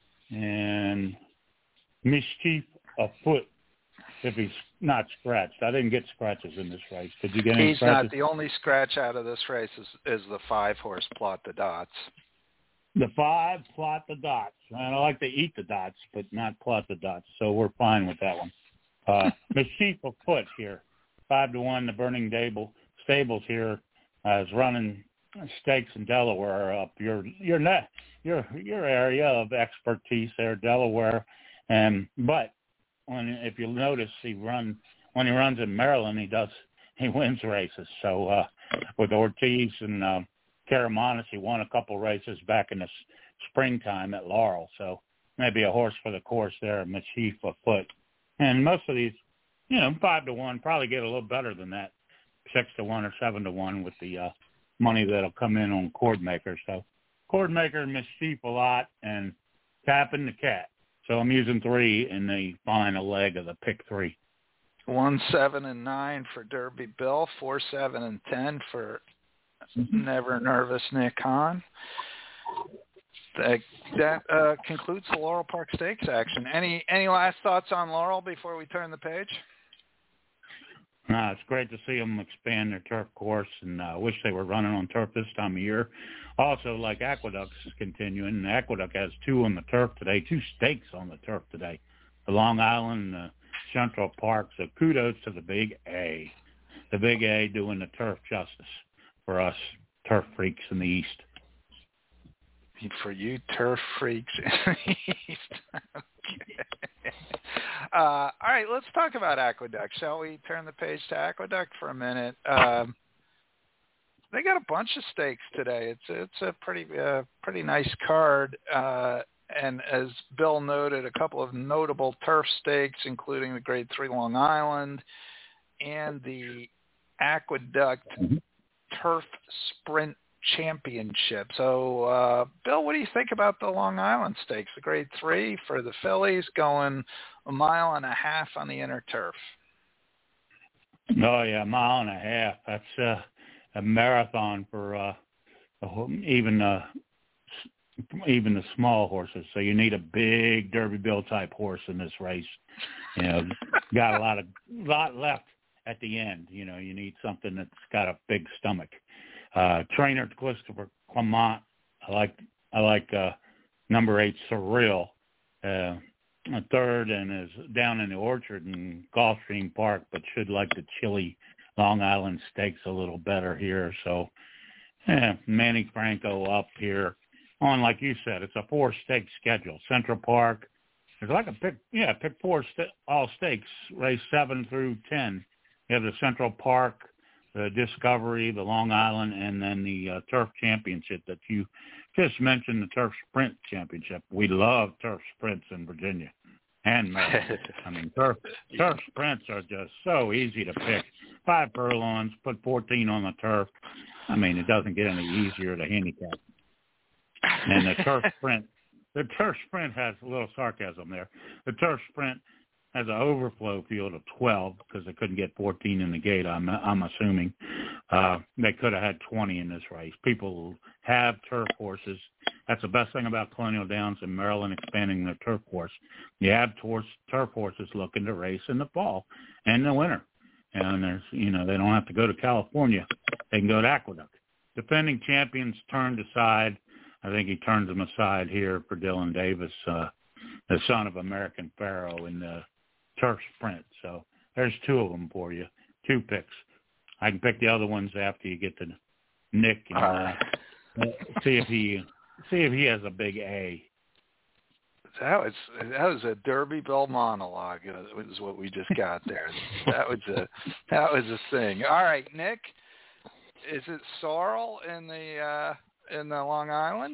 [SPEAKER 5] and Mischief Afoot. If he's not scratched. I didn't get scratches in this race. Did you get any
[SPEAKER 2] He's
[SPEAKER 5] scratches?
[SPEAKER 2] not. The only scratch out of this race is, is the five-horse Plot the Dots.
[SPEAKER 5] The five, Plot the Dots. And I like to eat the dots, but not plot the dots. So we're fine with that one. Uh, Mischief Afoot here. Five to one, the Burning Dable Stables here uh, is running stakes in Delaware up your your net your your area of expertise there, Delaware. And but when if you notice, he run when he runs in Maryland, he does he wins races. So uh, with Ortiz and uh, Caramonis, he won a couple races back in the s- springtime at Laurel. So maybe a horse for the course there, Mischief Afoot. And most of these, you know, five to one, probably get a little better than that, six to one or seven to one with the uh, money that'll come in on Cord Maker. So Cord Maker, Mischief a lot, and Tapping the Cat. So I'm using three in the final leg of the pick three.
[SPEAKER 2] One, seven, and nine for Derby Bill. Four, seven, and ten for Never Nervous Nick Hahn. That, that uh, concludes the Laurel Park Stakes action. Any any last thoughts on Laurel before we turn the page?
[SPEAKER 5] No, it's great to see them expand their turf course, and I uh, wish they were running on turf this time of year. Also, like Aqueduct's continuing, Aqueduct has two on the turf today, two stakes on the turf today, the Long Island and the Central Park. So kudos to the Big A, the Big A doing the turf justice. for us turf freaks in the East.
[SPEAKER 2] For you turf freaks in the East. Okay. Uh, all right, let's talk about Aqueduct. Shall we turn the page to Aqueduct for a minute? Um, they got a bunch of stakes today. It's it's a pretty uh, pretty nice card. Uh, and as Bill noted, a couple of notable turf stakes, including the Grade Three Long Island and the Aqueduct mm-hmm. Turf Sprint Championship. So, uh, Bill, what do you think about the Long Island Stakes, the Grade Three for the fillies, going a mile and a half on the inner turf?
[SPEAKER 5] Oh yeah, a mile and a half. That's uh, a marathon for uh, even uh, even the small horses. So you need a big Derby Bill type horse in this race. You know, got a lot of lot left at the end. You know, you need something that's got a big stomach. Uh, trainer Christopher Clement. I like I like uh, number eight Surreal, uh, a third, and is down in the Orchard in Gulfstream Park, but should like the chilly Long Island Stakes a little better here. So, yeah, Manny Franco up here on, like you said, it's a four stake schedule. Central Park, there's like a pick, yeah, pick four st- all stakes, race seven through ten. You have the Central Park, the Discovery, the Long Island, and then the uh, Turf Championship that you just mentioned, the Turf Sprint Championship. We love Turf Sprints in Virginia and Maryland. I mean, Turf, turf Sprints are just so easy to pick. Five furlongs, put fourteen on the turf. I mean, it doesn't get any easier to handicap. And the Turf Sprint, the Turf Sprint has a little sarcasm there. The Turf Sprint has an overflow field of twelve because they couldn't get fourteen in the gate, I'm, I'm assuming. Uh, they could have had twenty in this race. People have turf horses. That's the best thing about Colonial Downs and Maryland expanding their turf course. You have tor- turf horses looking to race in the fall and the winter. And there's, you know, they don't have to go to California. They can go to Aqueduct. Defending champions turned aside. I think he turns them aside here for Dylan Davis, uh, the son of American Pharaoh in the Turf Sprint. So there's two of them for you, two picks. I can pick the other ones after you get to Nick and uh, see if he see if he has a big A.
[SPEAKER 2] That was that was a Derby Bill monologue. Is what we just got there. That was a that was a thing. All right, Nick, is it Sorrel in the uh, in the Long Island?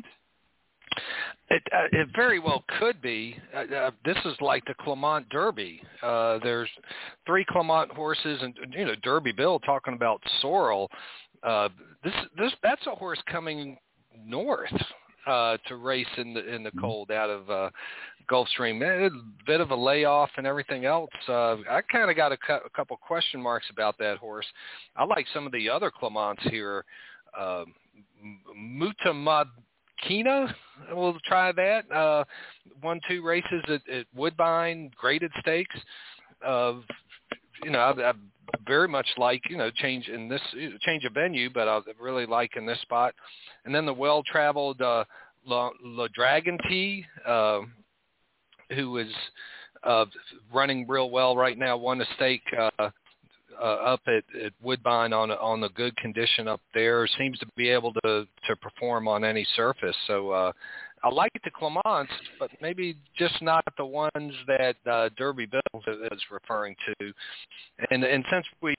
[SPEAKER 4] It, uh, it very well could be. Uh, uh, this is like the Clement Derby. Uh, there's three Clement horses, and you know Derby Bill talking about Sorrel. Uh, this this that's a horse coming north uh, to race in the in the cold out of uh, Gulfstream. A bit of a layoff and everything else. Uh, I kind of got a, cu- a couple question marks about that horse. I like some of the other Clements here. Uh, Mutamad. Kina, we'll try that. Uh, won two races at, at Woodbine, graded stakes. Uh, you know, I, I very much like you know change in this change of venue, but I really like in this spot. And then the well-traveled uh, La, La Dragon T, uh, who is uh, running real well right now, won a stake. Uh, Uh, up at, at Woodbine on on the good condition up there, seems to be able to, to perform on any surface. So uh, I like the Clements, but maybe just not the ones that uh, Derby Bill is referring to. And and since we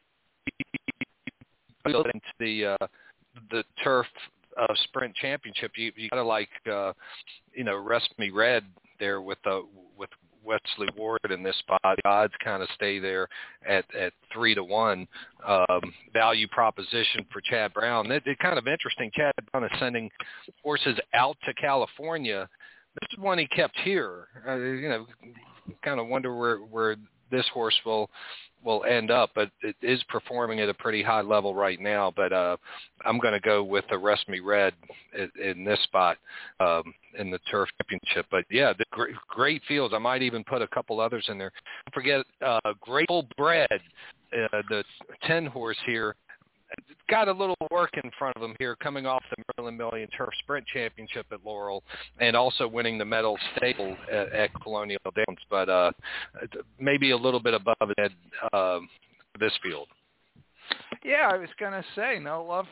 [SPEAKER 4] built into the uh, the turf uh, sprint championship, you you gotta like uh, you know Rest Me Red there with uh, with. Wesley Ward in this spot. The odds kind of stay there at, at three to one. Um, value proposition for Chad Brown. It, it's kind of interesting. Chad Brown is sending horses out to California. This is one he kept here. Uh, you know, kind of wonder where, where this horse will will end up, but it is performing at a pretty high level right now. But uh, I'm going to go with the Rest Me Red in, in this spot um, in the Turf Championship. But yeah, the great, great fields. I might even put a couple others in there. Don't forget uh, Grateful Bread, uh, the ten horse here. Got a little work in front of him here, coming off the Maryland Million Turf Sprint Championship at Laurel, and also winning the medal stable at, at Colonial Downs, but uh, maybe a little bit above it uh, this field.
[SPEAKER 2] Yeah, I was going to say, no love for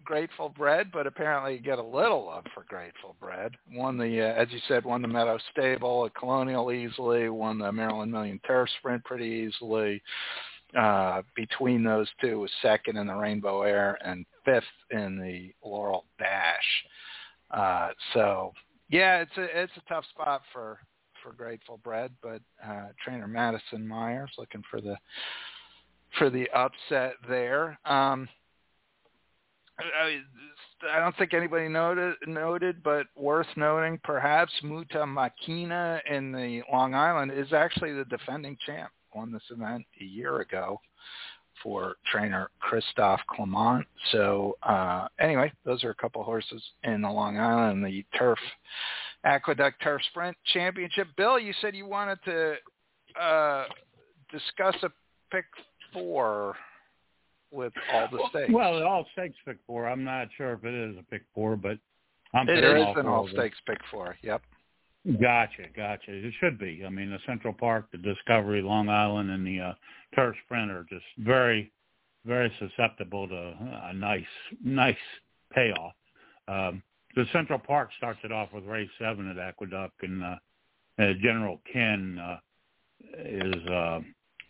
[SPEAKER 2] Grateful Bred, but apparently you get a little love for Grateful Bred. Won the, uh, as you said, won the Meadow Stable at Colonial easily, won the Maryland Million Turf Sprint pretty easily. Uh, between those two was second in the Rainbow Air and fifth in the Laurel Dash. Uh, so, yeah, it's a it's a tough spot for, for Grateful Bred, but uh, trainer Madison Myers looking for the for the upset there. Um, I, I don't think anybody noted, noted, but worth noting, perhaps Muta Makina in the Long Island is actually the defending champ. Won this event a year ago for trainer Christophe Clement. So uh, anyway, those are a couple horses in the Long Island, the Turf Aqueduct Turf Sprint Championship. Bill, you said you wanted to uh, discuss a pick four with all the stakes.
[SPEAKER 5] Well, all stakes pick four. I'm not sure if it is a pick four, but I'm
[SPEAKER 2] it is an all stakes pick four. Yep.
[SPEAKER 5] Gotcha, gotcha. It should be. I mean, the Central Park, the Discovery, Long Island, and the uh, Turf Sprint are just very, very susceptible to a nice, nice payoff. Um, the Central Park starts it off with race seven at Aqueduct, and uh, uh, General Ken uh, is uh,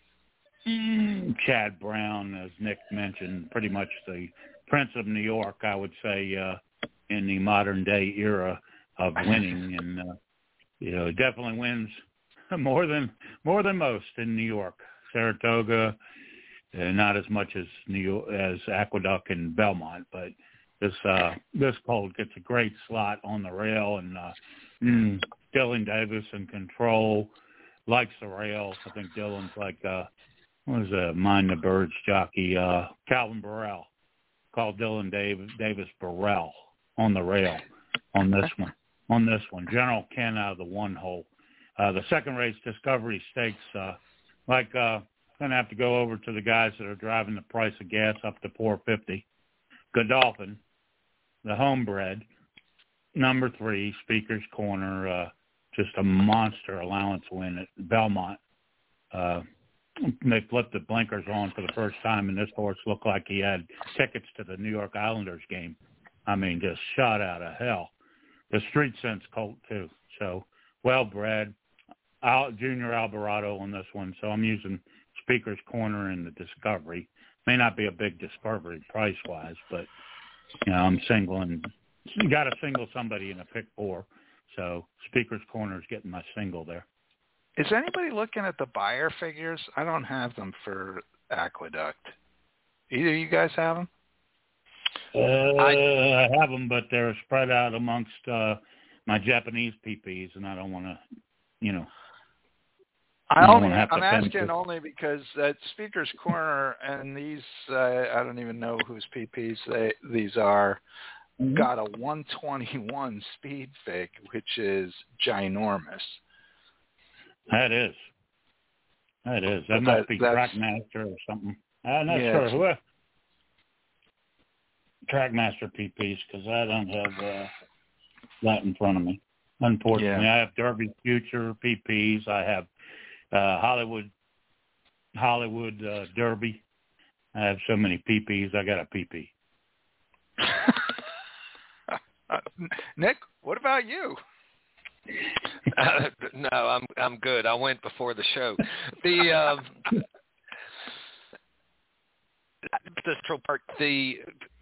[SPEAKER 5] Chad Brown, as Nick mentioned, pretty much the Prince of New York, I would say, uh, in the modern day era of winning, and uh, you know, definitely wins more than more than most in New York. Saratoga, uh, not as much as New York, as Aqueduct and Belmont, but this uh, this colt gets a great slot on the rail, and uh, mm, Dylan Davis in control, likes the rail. I think Dylan's like uh, what is a Mind the Birds jockey, uh, Calvin Burrell, called Dylan Davis, Davis Burrell on the rail on this one. On this one, General Ken out of the one hole. Uh, the second race, Discovery Stakes, uh, like uh, going to have to go over to the guys that are driving the price of gas up to four fifty. Godolphin, the homebred, number three, Speaker's Corner, uh, just a monster allowance win at Belmont. Uh, they flipped the blinkers on for the first time, and this horse looked like he had tickets to the New York Islanders game. I mean, just shot out of hell. The Street Sense colt, too. So, well-bred. Al, Junior Alvarado on this one. So I'm using Speaker's Corner and the Discovery. May not be a big discovery price-wise, but, you know, I'm singling. You got to single somebody in a pick four. So Speaker's Corner is getting my single there.
[SPEAKER 2] Is anybody looking at the buyer figures? I don't have them for Aqueduct. Either of you guys have them?
[SPEAKER 5] Uh, I, I have them, but they're spread out amongst uh, my Japanese P Ps, and I don't want to, you know.
[SPEAKER 2] I only, I'm asking only because that Speaker's Corner and these, uh, I don't even know whose P Ps they, these are, mm-hmm. got a one twenty-one speed fig, which is ginormous.
[SPEAKER 5] That is. That is. That but must that, be Trackmaster or something. I'm not yeah, sure. Who? Trackmaster P Ps, because I don't have uh, that in front of me. Unfortunately, yeah. I have Derby Future P Ps. I have uh, Hollywood Hollywood uh, Derby. I have so many P Ps. I got a P P.
[SPEAKER 2] Nick, what about you?
[SPEAKER 4] Uh, no, I'm I'm good. I went before the show. The um, the Central Park. The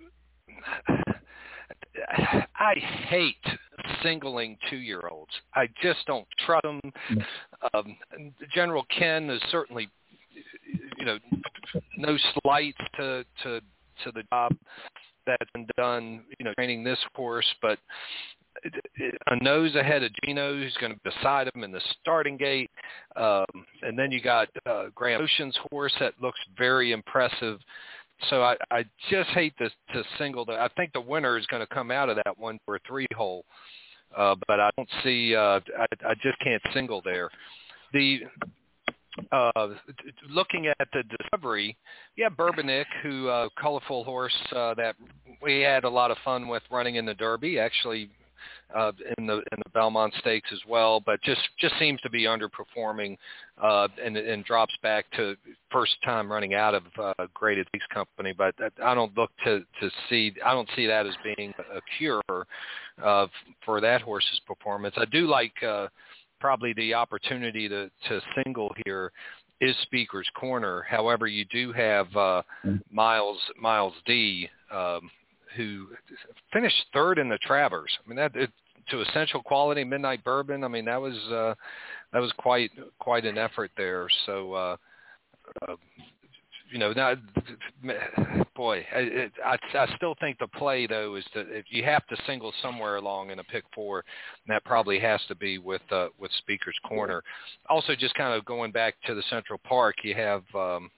[SPEAKER 4] I hate singling two-year-olds. I just don't trust them. Um, General Ken is certainly, you know, no slights to to to the job that's been done, you know, training this horse, but a nose ahead of Gino, who's going to be beside him in the starting gate. Um, and then you got uh, Graham Ocean's horse that looks very impressive. So I, I just hate to, to single the. I think the winner is going to come out of that one for a three hole, uh, but I don't see. Uh, I, I just can't single there. The uh, looking at the Discovery, yeah, Bourbonic, who uh, colorful horse uh, that we had a lot of fun with running in the Derby. Actually, uh, in the in the Belmont Stakes as well, but just, just seems to be underperforming uh, and, and drops back to first time running out of uh, graded stakes company. But I don't look to, to see I don't see that as being a cure uh, for that horse's performance. I do like uh, probably the opportunity to, to single here is Speaker's Corner. However, you do have uh, Miles Miles D, um, who finished third in the Travers. I mean, that it, to Essential Quality Midnight Bourbon. I mean, that was uh, that was quite quite an effort there. So, uh, uh, you know, now, boy, I, I, I still think the play though is that if you have to single somewhere along in a pick four, that probably has to be with uh, with Speaker's Corner. Also, just kind of going back to the Central Park, you have. Um,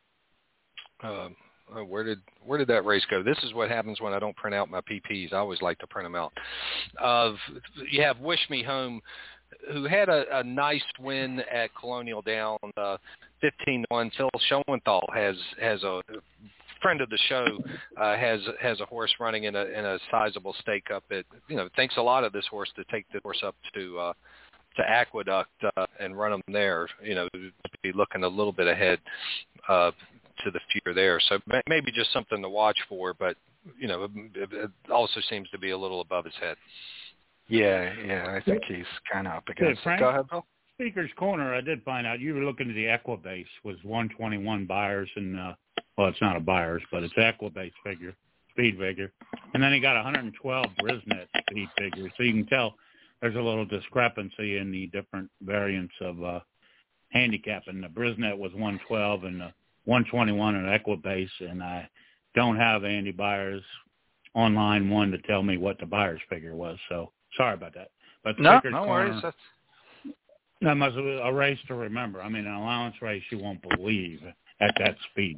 [SPEAKER 4] uh, Oh, where did where did that race go? This is what happens when I don't print out my P Ps. I always like to print them out. Uh, you have Wish Me Home, who had a, a nice win at Colonial Down, uh, fifteen to one. Phil Schoenthal has has a friend of the show uh, has has a horse running in a in a sizable stake up at, you know, thanks a lot of this horse to take the horse up to uh, to Aqueduct uh, and run them there. You know, be looking a little bit ahead. Uh, to the future there. So maybe just something to watch for, but, you know, it also seems to be a little above his head.
[SPEAKER 2] Yeah, yeah, I think he's kind of up against
[SPEAKER 5] Frank,
[SPEAKER 2] it. Go ahead, Bill.
[SPEAKER 5] Speaker's Corner, I did find out you were looking at the Equibase was one twenty-one buyers, and, uh, well, it's not a buyers, but it's Equibase figure, speed figure. And then he got one hundred twelve Brisnet speed figure. So you can tell there's a little discrepancy in the different variants of uh, handicapping. The Brisnet was one twelve and the one twenty-one at Equibase, and I don't have Andy Byers online one to tell me what the Byers figure was. So sorry about that. But
[SPEAKER 2] no,
[SPEAKER 5] Speaker's
[SPEAKER 2] no
[SPEAKER 5] Corner,
[SPEAKER 2] worries. That's...
[SPEAKER 5] That must be a race to remember. I mean, an allowance race you won't believe at that speed.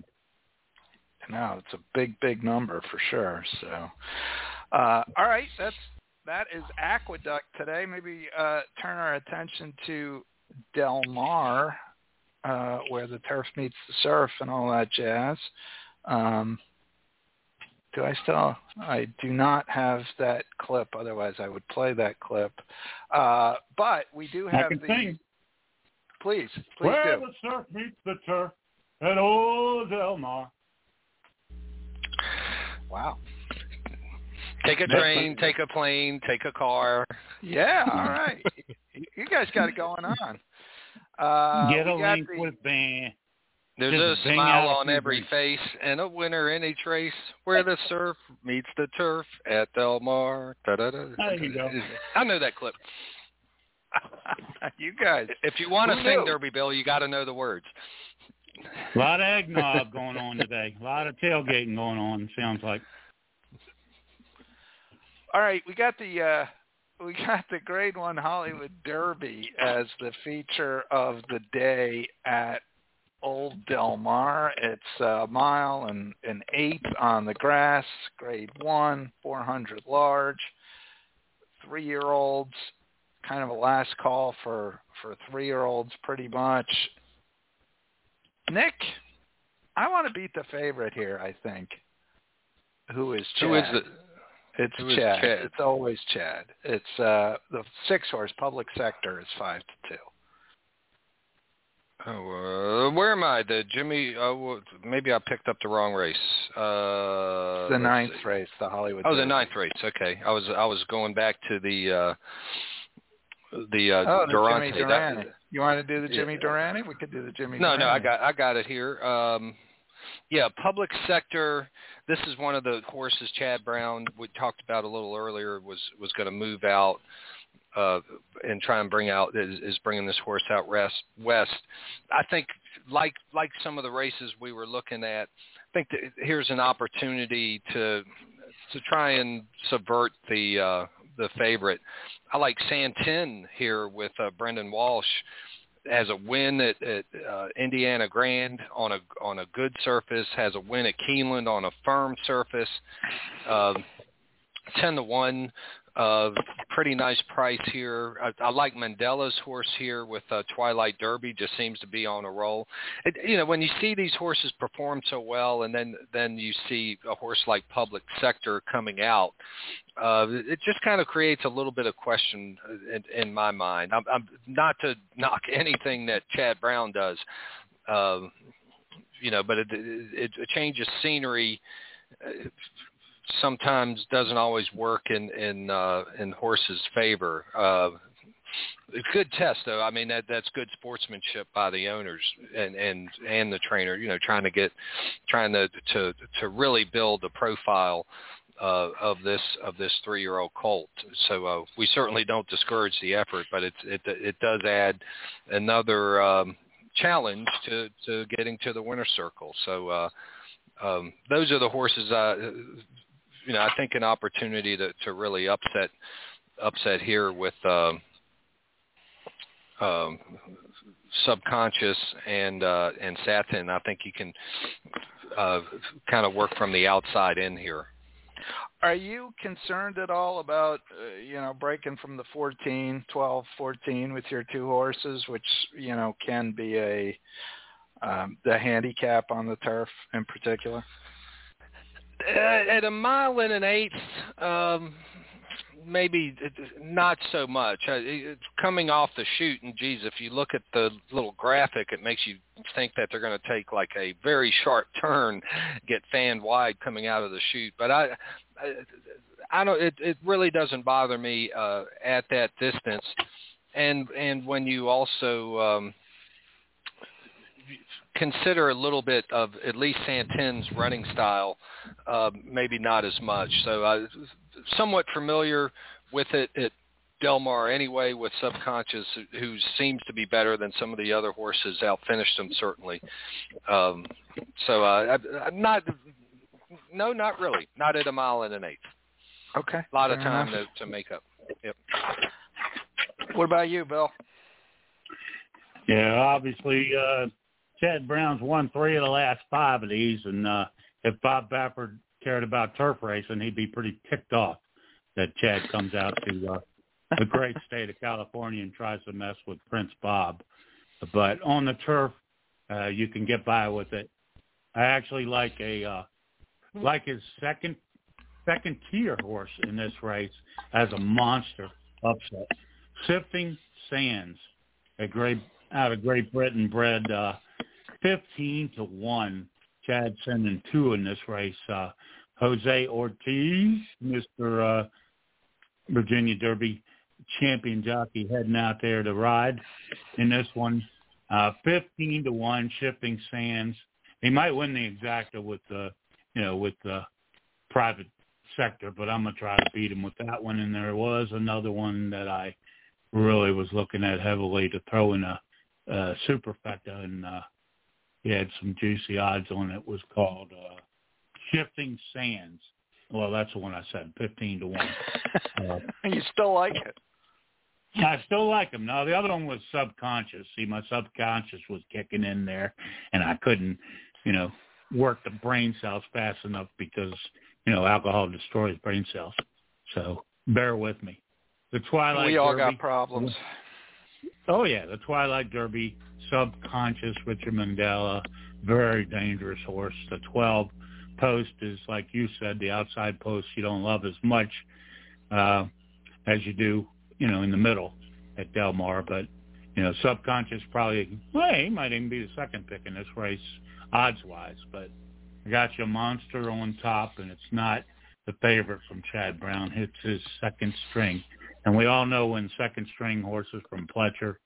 [SPEAKER 2] No, it's a big, big number for sure. So, uh, all right, that's that is Aqueduct today. Maybe uh, turn our attention to Del Mar. Uh, where the turf meets the surf and all that jazz. Um, do I still? I do not have that clip. Otherwise, I would play that clip. Uh, but we do have the.
[SPEAKER 5] Sing.
[SPEAKER 2] Please, please
[SPEAKER 5] where
[SPEAKER 2] do.
[SPEAKER 5] the surf meets the turf at old Del Mar.
[SPEAKER 2] Wow.
[SPEAKER 4] Take a train, take a plane, take a car.
[SPEAKER 2] Yeah, all right. You guys got it going on. Uh,
[SPEAKER 5] Get a link
[SPEAKER 2] the,
[SPEAKER 5] with Van.
[SPEAKER 4] There's
[SPEAKER 5] Just
[SPEAKER 4] a smile on every face and a winner in each race where the surf meets the turf at Del Mar. Da-da-da.
[SPEAKER 5] There you go.
[SPEAKER 4] I know that clip.
[SPEAKER 2] You guys.
[SPEAKER 4] If you want to
[SPEAKER 2] Who
[SPEAKER 4] sing
[SPEAKER 2] knew?
[SPEAKER 4] Derby Bill, you got to know the words.
[SPEAKER 5] A lot of eggnog going on today. A lot of tailgating going on, sounds like.
[SPEAKER 2] All right, we got the uh, we got the Grade One Hollywood Derby as the feature of the day at Old Del Mar. It's a mile and an eighth on the grass, Grade One, four hundred large, three-year-olds. Kind of a last call for for three-year-olds, pretty much. Nick, I want to beat the favorite here. I think. Who is Chad?
[SPEAKER 4] Who is the?
[SPEAKER 2] It's
[SPEAKER 4] Who is
[SPEAKER 2] Chad.
[SPEAKER 4] Chad?
[SPEAKER 2] It's always Chad. It's uh, the six horse Public Sector is five to two.
[SPEAKER 4] Oh, uh, where am I? The Jimmy? Oh, maybe I picked up the wrong race. Uh,
[SPEAKER 2] the ninth race, the Hollywood.
[SPEAKER 4] Oh, the
[SPEAKER 2] Derby.
[SPEAKER 4] ninth race. Okay, I was I was going back to the uh, the uh,
[SPEAKER 2] oh, the
[SPEAKER 4] Durante.
[SPEAKER 2] Jimmy Durante.
[SPEAKER 4] That,
[SPEAKER 2] you want to do the Jimmy
[SPEAKER 4] yeah.
[SPEAKER 2] Durante? We could do the Jimmy.
[SPEAKER 4] No,
[SPEAKER 2] Durante.
[SPEAKER 4] no, I got I got it here. Um, yeah, Public Sector. This is one of the horses Chad Brown we talked about a little earlier was was going to move out uh, and try and bring out is, is bringing this horse out rest, west. I think like like some of the races we were looking at, I think that here's an opportunity to to try and subvert the uh, the favorite. I like Santin here with uh, Brendan Walsh. Has a win at, at uh, Indiana Grand on a on a good surface. Has a win at Keeneland on a firm surface. Um, ten to one. Uh, pretty nice price here. I, I like Mandela's horse here with uh, Twilight Derby. Just seems to be on a roll. It, you know, when you see these horses perform so well, and then then you see a horse like Public Sector coming out, uh, it just kind of creates a little bit of question in, in my mind. I'm, I'm not to knock anything that Chad Brown does, uh, you know, but it, it, a change of scenery Uh, sometimes doesn't always work in in uh, in horses' favor. Uh, good test, though. I mean, that that's good sportsmanship by the owners and and and the trainer. You know, trying to get trying to to to really build a profile uh, of this of this three-year-old colt. So uh, we certainly don't discourage the effort, but it's it it does add another um, challenge to to getting to the winner's circle. So uh, um, those are the horses. Uh, You know, I think an opportunity to, to really upset upset here with um, um, Subconscious and uh, and Satin. I think you can uh, kind of work from the outside in here.
[SPEAKER 2] Are you concerned at all about, uh, you know, breaking from the fourteen, twelve, fourteen with your two horses, which, you know, can be a um, the handicap on the turf in particular?
[SPEAKER 4] Uh, at a mile and an eighth, um, maybe not so much. Uh, it's coming off the chute, and geez, if you look at the little graphic, it makes you think that they're going to take like a very sharp turn, get fanned wide coming out of the chute. But I, I, I don't. It, it really doesn't bother me uh, at that distance, and and when you also um, consider a little bit of at least Santin's running style, uh, maybe not as much. So uh, somewhat familiar with it at Del Mar anyway, with Subconscious, who seems to be better than some of the other horses, outfinished him certainly. Um, so uh, I, I'm not, no, not really, not at a mile and an eighth.
[SPEAKER 2] Okay.
[SPEAKER 4] A lot of
[SPEAKER 2] Fair
[SPEAKER 4] time
[SPEAKER 2] enough.
[SPEAKER 4] to, to make up. Yep.
[SPEAKER 2] What about you, Bill?
[SPEAKER 5] Yeah, obviously, uh, Chad Brown's won three of the last five of these, and uh, if Bob Baffert cared about turf racing, he'd be pretty ticked off that Chad comes out to uh, the great state of California and tries to mess with Prince Bob. But on the turf, uh, you can get by with it. I actually like a uh, like his second second tier horse in this race as a monster upset. Sifting Sands, a great out of Great Britain, bred uh, fifteen to one. Chad sending two in this race. Uh, Jose Ortiz, Mister Uh, Virginia Derby champion jockey, heading out there to ride in this one. Uh, fifteen to one, Shifting Sands. He might win the exacta with the, you know, with the private sector, but I'm gonna try to beat him with that one. And there was another one that I really was looking at heavily to throw in a, a superfecta, and uh, he had some juicy odds on it. Was called uh, Shifting Sands. Well, that's the one I said, fifteen to one. Uh,
[SPEAKER 2] you still like it?
[SPEAKER 5] Yeah, I still like him. Now, the other one was Subconscious. See, my subconscious was kicking in there, and I couldn't, you know, work the brain cells fast enough because, you know, alcohol destroys brain cells. So bear with me. The Twilight
[SPEAKER 2] We all
[SPEAKER 5] Derby,
[SPEAKER 2] got problems.
[SPEAKER 5] Oh, yeah, the Twilight Derby, Subconscious, Richard Mandela, very dangerous horse. The twelve post is, like you said, the outside post you don't love as much uh, as you do, you know, in the middle at Del Mar. But, you know, Subconscious probably, well, he might even be the second pick in this race, odds-wise. But I got you a monster on top, and it's not the favorite from Chad Brown. It's his second string. And we all know when second-string horses from Pletcher,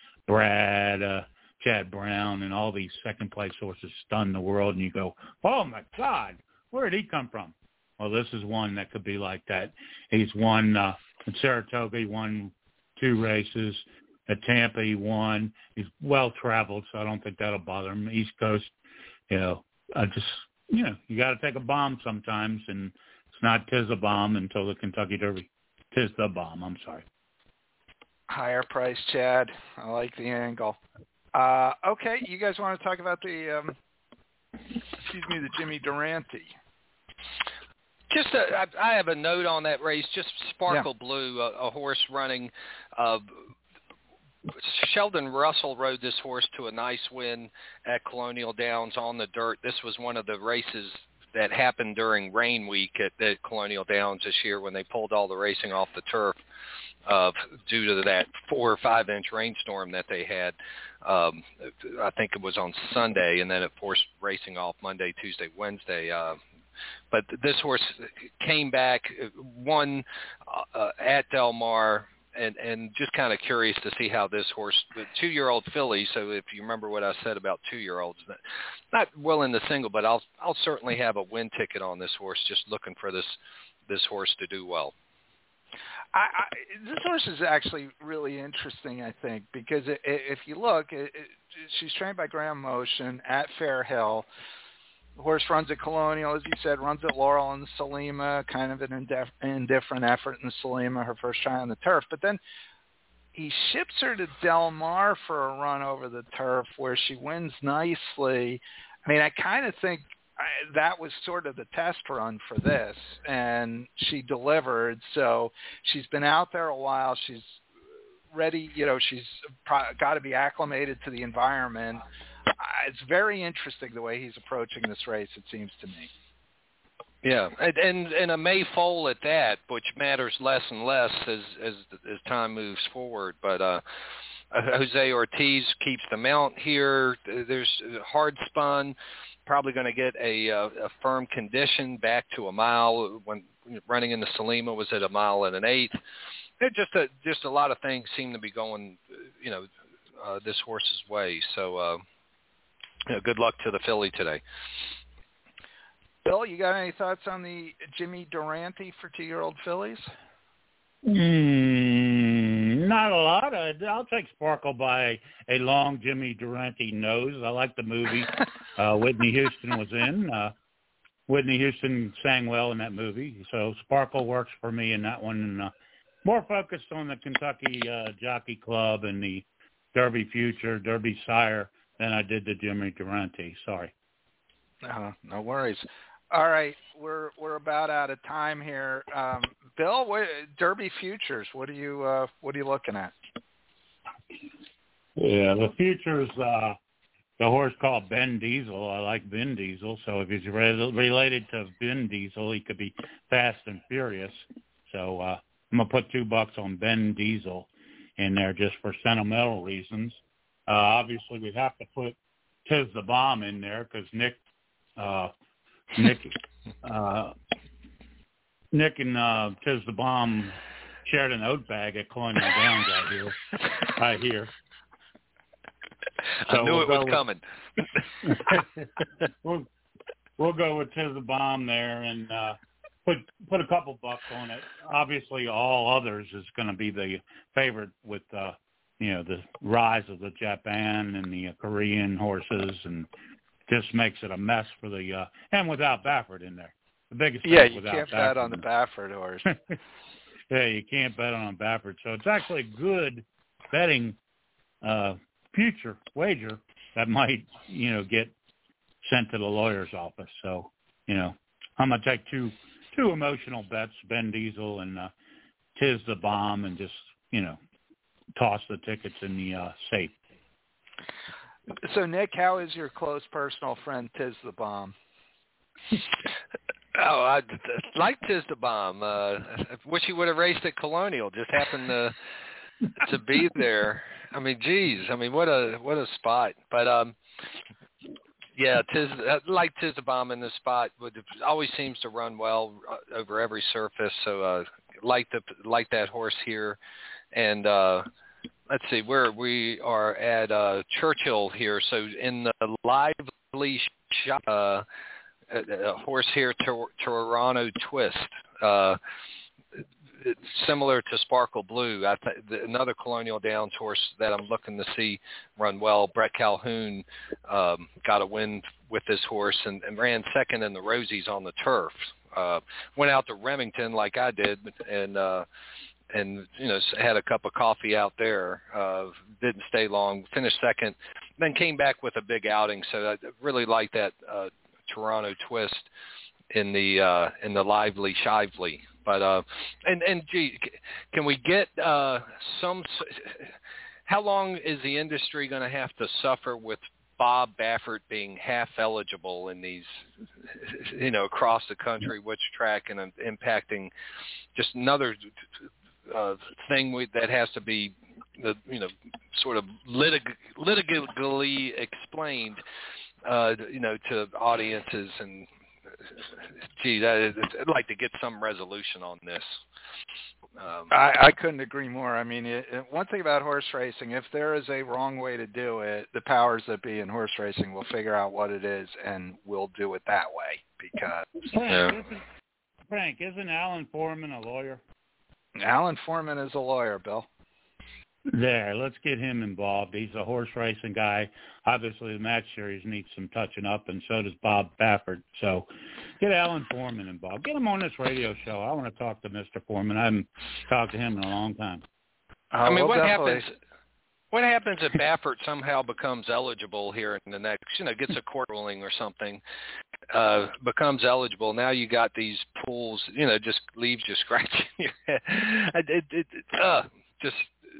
[SPEAKER 5] Brad, uh, Chad Brown, and all these second-place horses stun the world, and you go, oh, my God, where did he come from? Well, this is one that could be like that. He's won uh, in Saratoga. He won two races. At Tampa, he won. He's well-traveled, so I don't think that'll bother him. East Coast, you know, I just, you know, you got to take a bomb sometimes, and it's not tis a bomb until the Kentucky Derby. Tis the bomb, I'm sorry.
[SPEAKER 2] Higher price, Chad. I like the angle. Uh, okay, you guys want to talk about the, um, excuse me, the Jimmy Durante?
[SPEAKER 4] just a, I, I have a note on that race. Just Sparkle
[SPEAKER 2] yeah.
[SPEAKER 4] Blue, a, a horse running. Uh, Sheldon Russell rode this horse to a nice win at Colonial Downs on the dirt. This was one of the races that happened during rain week at, at Colonial Downs this year when they pulled all the racing off the turf uh, due to that four or five inch rainstorm that they had. Um, I think it was on Sunday, and then it forced racing off Monday, Tuesday, Wednesday. Uh, but this horse came back, won uh, at Del Mar. And, and just kind of curious to see how this horse, the two-year-old filly, so if you remember what I said about two-year-olds, not willing to single, but I'll I'll certainly have a win ticket on this horse, just looking for this this horse to do well.
[SPEAKER 2] I, I, this horse is actually really interesting, I think, because it, it, if you look, it, it, she's trained by Graham Motion at Fair Hill. The horse runs at Colonial, as you said, runs at Laurel and the Salima, kind of an indif- indifferent effort in the Salima, her first try on the turf. But then he ships her to Del Mar for a run over the turf where she wins nicely. I mean, I kind of think I, that was sort of the test run for this, and she delivered. So she's been out there a while. She's ready. You know, she's pro- got to be acclimated to the environment. It's very interesting the way he's approaching this race, it seems to me.
[SPEAKER 4] Yeah, and and, and a May foal at that, which matters less and less as as, as time moves forward. But uh, Jose Ortiz keeps the mount here. There's hard spun, probably going to get a, a, a firm condition back to a mile. When running in the Salima was at a mile and an eighth. It just a, just a lot of things seem to be going, you know, uh, this horse's way. So. Uh, Yeah, good luck to the filly today.
[SPEAKER 2] Bill, you got any thoughts on the Jimmy Durante for two-year-old fillies?
[SPEAKER 5] Mm, not a lot. I, I'll take Sparkle by a long Jimmy Durante nose. I like the movie uh, Whitney Houston was in. Uh, Whitney Houston sang well in that movie, so Sparkle works for me in that one. And, uh, more focused on the Kentucky uh, Jockey Club and the Derby Future, Derby Sire, than I did the Jimmy Durante. Sorry.
[SPEAKER 2] Uh, no worries. All right, we're we're about out of time here. Um, Bill, what, Derby Futures. What are you uh, what are you looking at?
[SPEAKER 5] Yeah, the Futures. Uh, the horse called Ben Diesel. I like Ben Diesel. So if he's re- related to Ben Diesel, he could be fast and furious. So uh, I'm gonna put two bucks on Ben Diesel in there just for sentimental reasons. Uh, obviously, we'd have to put Tiz the Bomb in there because Nick, uh, Nick, uh, Nick and uh, Tiz the Bomb shared an oat bag at Colonial Downs. I hear. I hear.
[SPEAKER 4] So I knew
[SPEAKER 5] we'll
[SPEAKER 4] it was
[SPEAKER 5] with,
[SPEAKER 4] coming.
[SPEAKER 5] we'll we'll go with Tiz the Bomb there and uh, put put a couple bucks on it. Obviously, All Others is going to be the favorite with. Uh, you know, the rise of the Japan and the uh, Korean horses, and just makes it a mess for the, uh, and without Baffert in there. The biggest
[SPEAKER 2] yeah,
[SPEAKER 5] thing
[SPEAKER 2] you
[SPEAKER 5] without
[SPEAKER 2] can't
[SPEAKER 5] Baffert
[SPEAKER 2] bet on the Baffert horse.
[SPEAKER 5] Yeah, you can't bet on Baffert. So it's actually a good betting uh, future wager that might, you know, get sent to the lawyer's office. So, you know, I'm going to take two two emotional bets, Ben Diesel and uh, Tiz the Bomb, and just, you know, toss the tickets in the uh, safe.
[SPEAKER 2] So, Nick, how is your close personal friend Tiz the Bomb?
[SPEAKER 4] Oh, I like Tiz the Bomb. Uh, I wish he would have raced at Colonial. Just happened to to be there. I mean, geez. I mean, what a what a spot. But um, yeah, Tiz I like Tiz the Bomb in this spot. But it always seems to run well over every surface. So, uh, like the like that horse here. And uh, let's see, where we are at uh, Churchill here. So in the lively shot, uh, a, a horse here, Tor- Toronto Twist, uh, it's similar to Sparkle Blue. I th- the, another Colonial Downs horse that I'm looking to see run well. Brett Calhoun um, got a win with this horse and, and ran second in the Rosies on the turf. Uh, went out to Remington like I did, and uh, and, you know, had a cup of coffee out there, uh, didn't stay long, finished second, then came back with a big outing. So I really like that uh, Toronto Twist in the uh, in the lively shively. But uh, and and gee, can we get uh, some? How long is the industry going to have to suffer with Bob Baffert being half eligible in these, you know, across the country, which track, and uh, impacting just another uh, thing we, that has to be, uh, you know, sort of litig- litigately explained, uh, you know, to audiences. And gee, that is, I'd like to get some resolution on this. Um,
[SPEAKER 2] I, I couldn't agree more. I mean, it, it, one thing about horse racing, if there is a wrong way to do it, the powers that be in horse racing will figure out what it is and will do it that way. Because
[SPEAKER 5] Frank,
[SPEAKER 2] uh,
[SPEAKER 5] isn't, Frank, isn't Alan Foreman a lawyer?
[SPEAKER 2] Alan Foreman is a lawyer, Bill.
[SPEAKER 5] There, let's get him involved. He's a horse racing guy. Obviously, the match series needs some touching up, and so does Bob Baffert. So get Alan Foreman involved. Get him on this radio show. I want to talk to Mister Foreman. I haven't talked to him in a long time.
[SPEAKER 2] Uh,
[SPEAKER 4] I mean,
[SPEAKER 2] we'll
[SPEAKER 4] what
[SPEAKER 2] definitely...
[SPEAKER 4] happens? What happens if Baffert somehow becomes eligible here in the next, you know, gets a court ruling or something, uh, becomes eligible? Now you got these pools, you know, just leaves you scratching your head. It, it, it, uh, just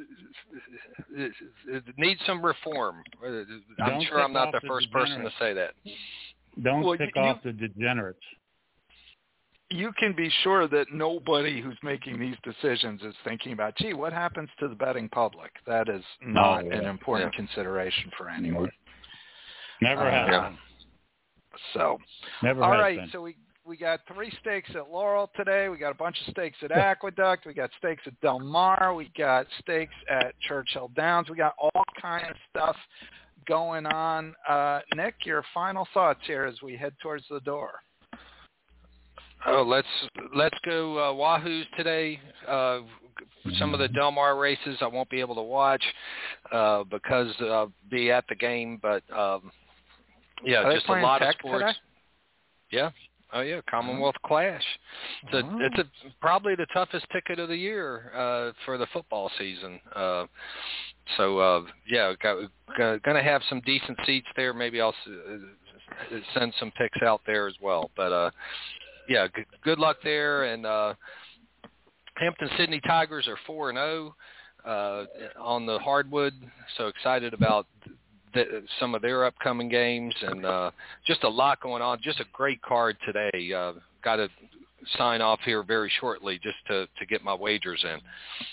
[SPEAKER 4] it, it needs some reform. I'm
[SPEAKER 5] Don't
[SPEAKER 4] sure I'm not the
[SPEAKER 5] the
[SPEAKER 4] first person to say that.
[SPEAKER 5] Don't
[SPEAKER 2] well,
[SPEAKER 5] tick
[SPEAKER 2] you,
[SPEAKER 5] off the degenerates.
[SPEAKER 2] You can be sure that nobody who's making these decisions is thinking about, gee, what happens to the betting public? That is not
[SPEAKER 5] oh, yeah.
[SPEAKER 2] an important
[SPEAKER 4] yeah.
[SPEAKER 2] consideration for anyone.
[SPEAKER 5] Never
[SPEAKER 2] uh,
[SPEAKER 5] has
[SPEAKER 2] yeah.
[SPEAKER 5] been.
[SPEAKER 2] So,
[SPEAKER 5] Never
[SPEAKER 2] all
[SPEAKER 5] has
[SPEAKER 2] right,
[SPEAKER 5] been.
[SPEAKER 2] so we we got three stakes at Laurel today. We got a bunch of stakes at Aqueduct. We got stakes at Del Mar. We got stakes at Churchill Downs. We got all kinds of stuff going on. Uh, Nick, your final thoughts here as we head towards the door.
[SPEAKER 4] Oh, let's let's go uh, Wahoos today. Uh, some of the Del Mar races I won't be able to watch uh, because I'll be at the game. But um, yeah,
[SPEAKER 2] Are
[SPEAKER 4] just
[SPEAKER 2] they
[SPEAKER 4] a lot of
[SPEAKER 2] Tech
[SPEAKER 4] sports.
[SPEAKER 2] Today?
[SPEAKER 4] Yeah. Oh yeah, Commonwealth oh. Clash. It's a,
[SPEAKER 2] oh.
[SPEAKER 4] it's a, probably the toughest ticket of the year uh, for the football season. Uh, so uh, yeah, got, got, gonna have some decent seats there. Maybe I'll uh, send some picks out there as well. But uh, yeah, good, good luck there. And uh, Hampton Sydney Tigers are four and zero uh, on the hardwood. So excited about the, some of their upcoming games, and uh, just a lot going on. Just a great card today. Uh, got to sign off here very shortly just to, to get my wagers in.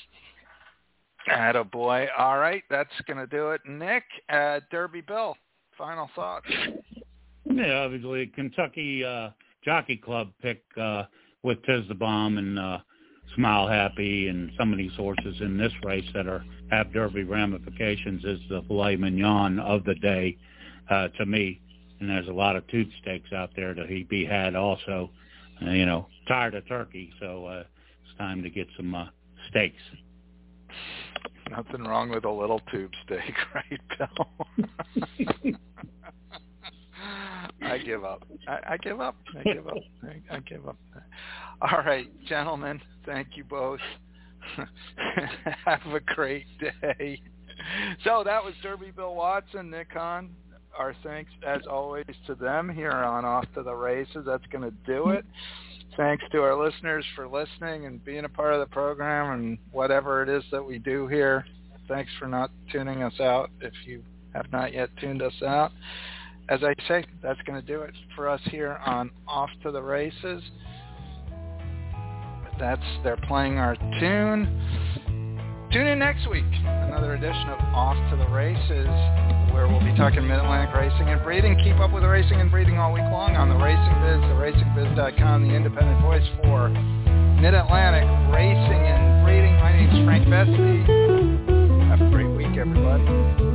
[SPEAKER 2] Attaboy. All right, that's going to do it. Nick, uh, Derby Bill, final thoughts.
[SPEAKER 5] Yeah, obviously, Kentucky uh, Jockey Club pick uh, with Tiz the Bomb and uh, Smile Happy and some of these horses in this race that are have Derby ramifications is the filet mignon of the day uh, to me. And there's a lot of tooth steaks out there to be had also. Uh, you know, tired of turkey, so uh, it's time to get some uh, steaks.
[SPEAKER 2] Nothing wrong with a little tube steak, right, Bill? I give up. I, I give up. I give up. I, I give up. All right, gentlemen, thank you both. Have a great day. So that was Derby Bill Watson, Nick Hahn. Our thanks, as always, to them here on Off to the Races. That's going to do it. Thanks to our listeners for listening and being a part of the program and whatever it is that we do here. Thanks for not tuning us out if you have not yet tuned us out. As I say, that's going to do it for us here on Off to the Races. That's they're playing our tune. Tune in next week, another edition of Off to the Races, where we'll be talking Mid-Atlantic racing and breeding. Keep up with the racing and breeding all week long on the Racing Biz, the racing biz dot com, the independent voice for Mid-Atlantic racing and breeding. My name is Frank Vespi. Have a great week, everybody.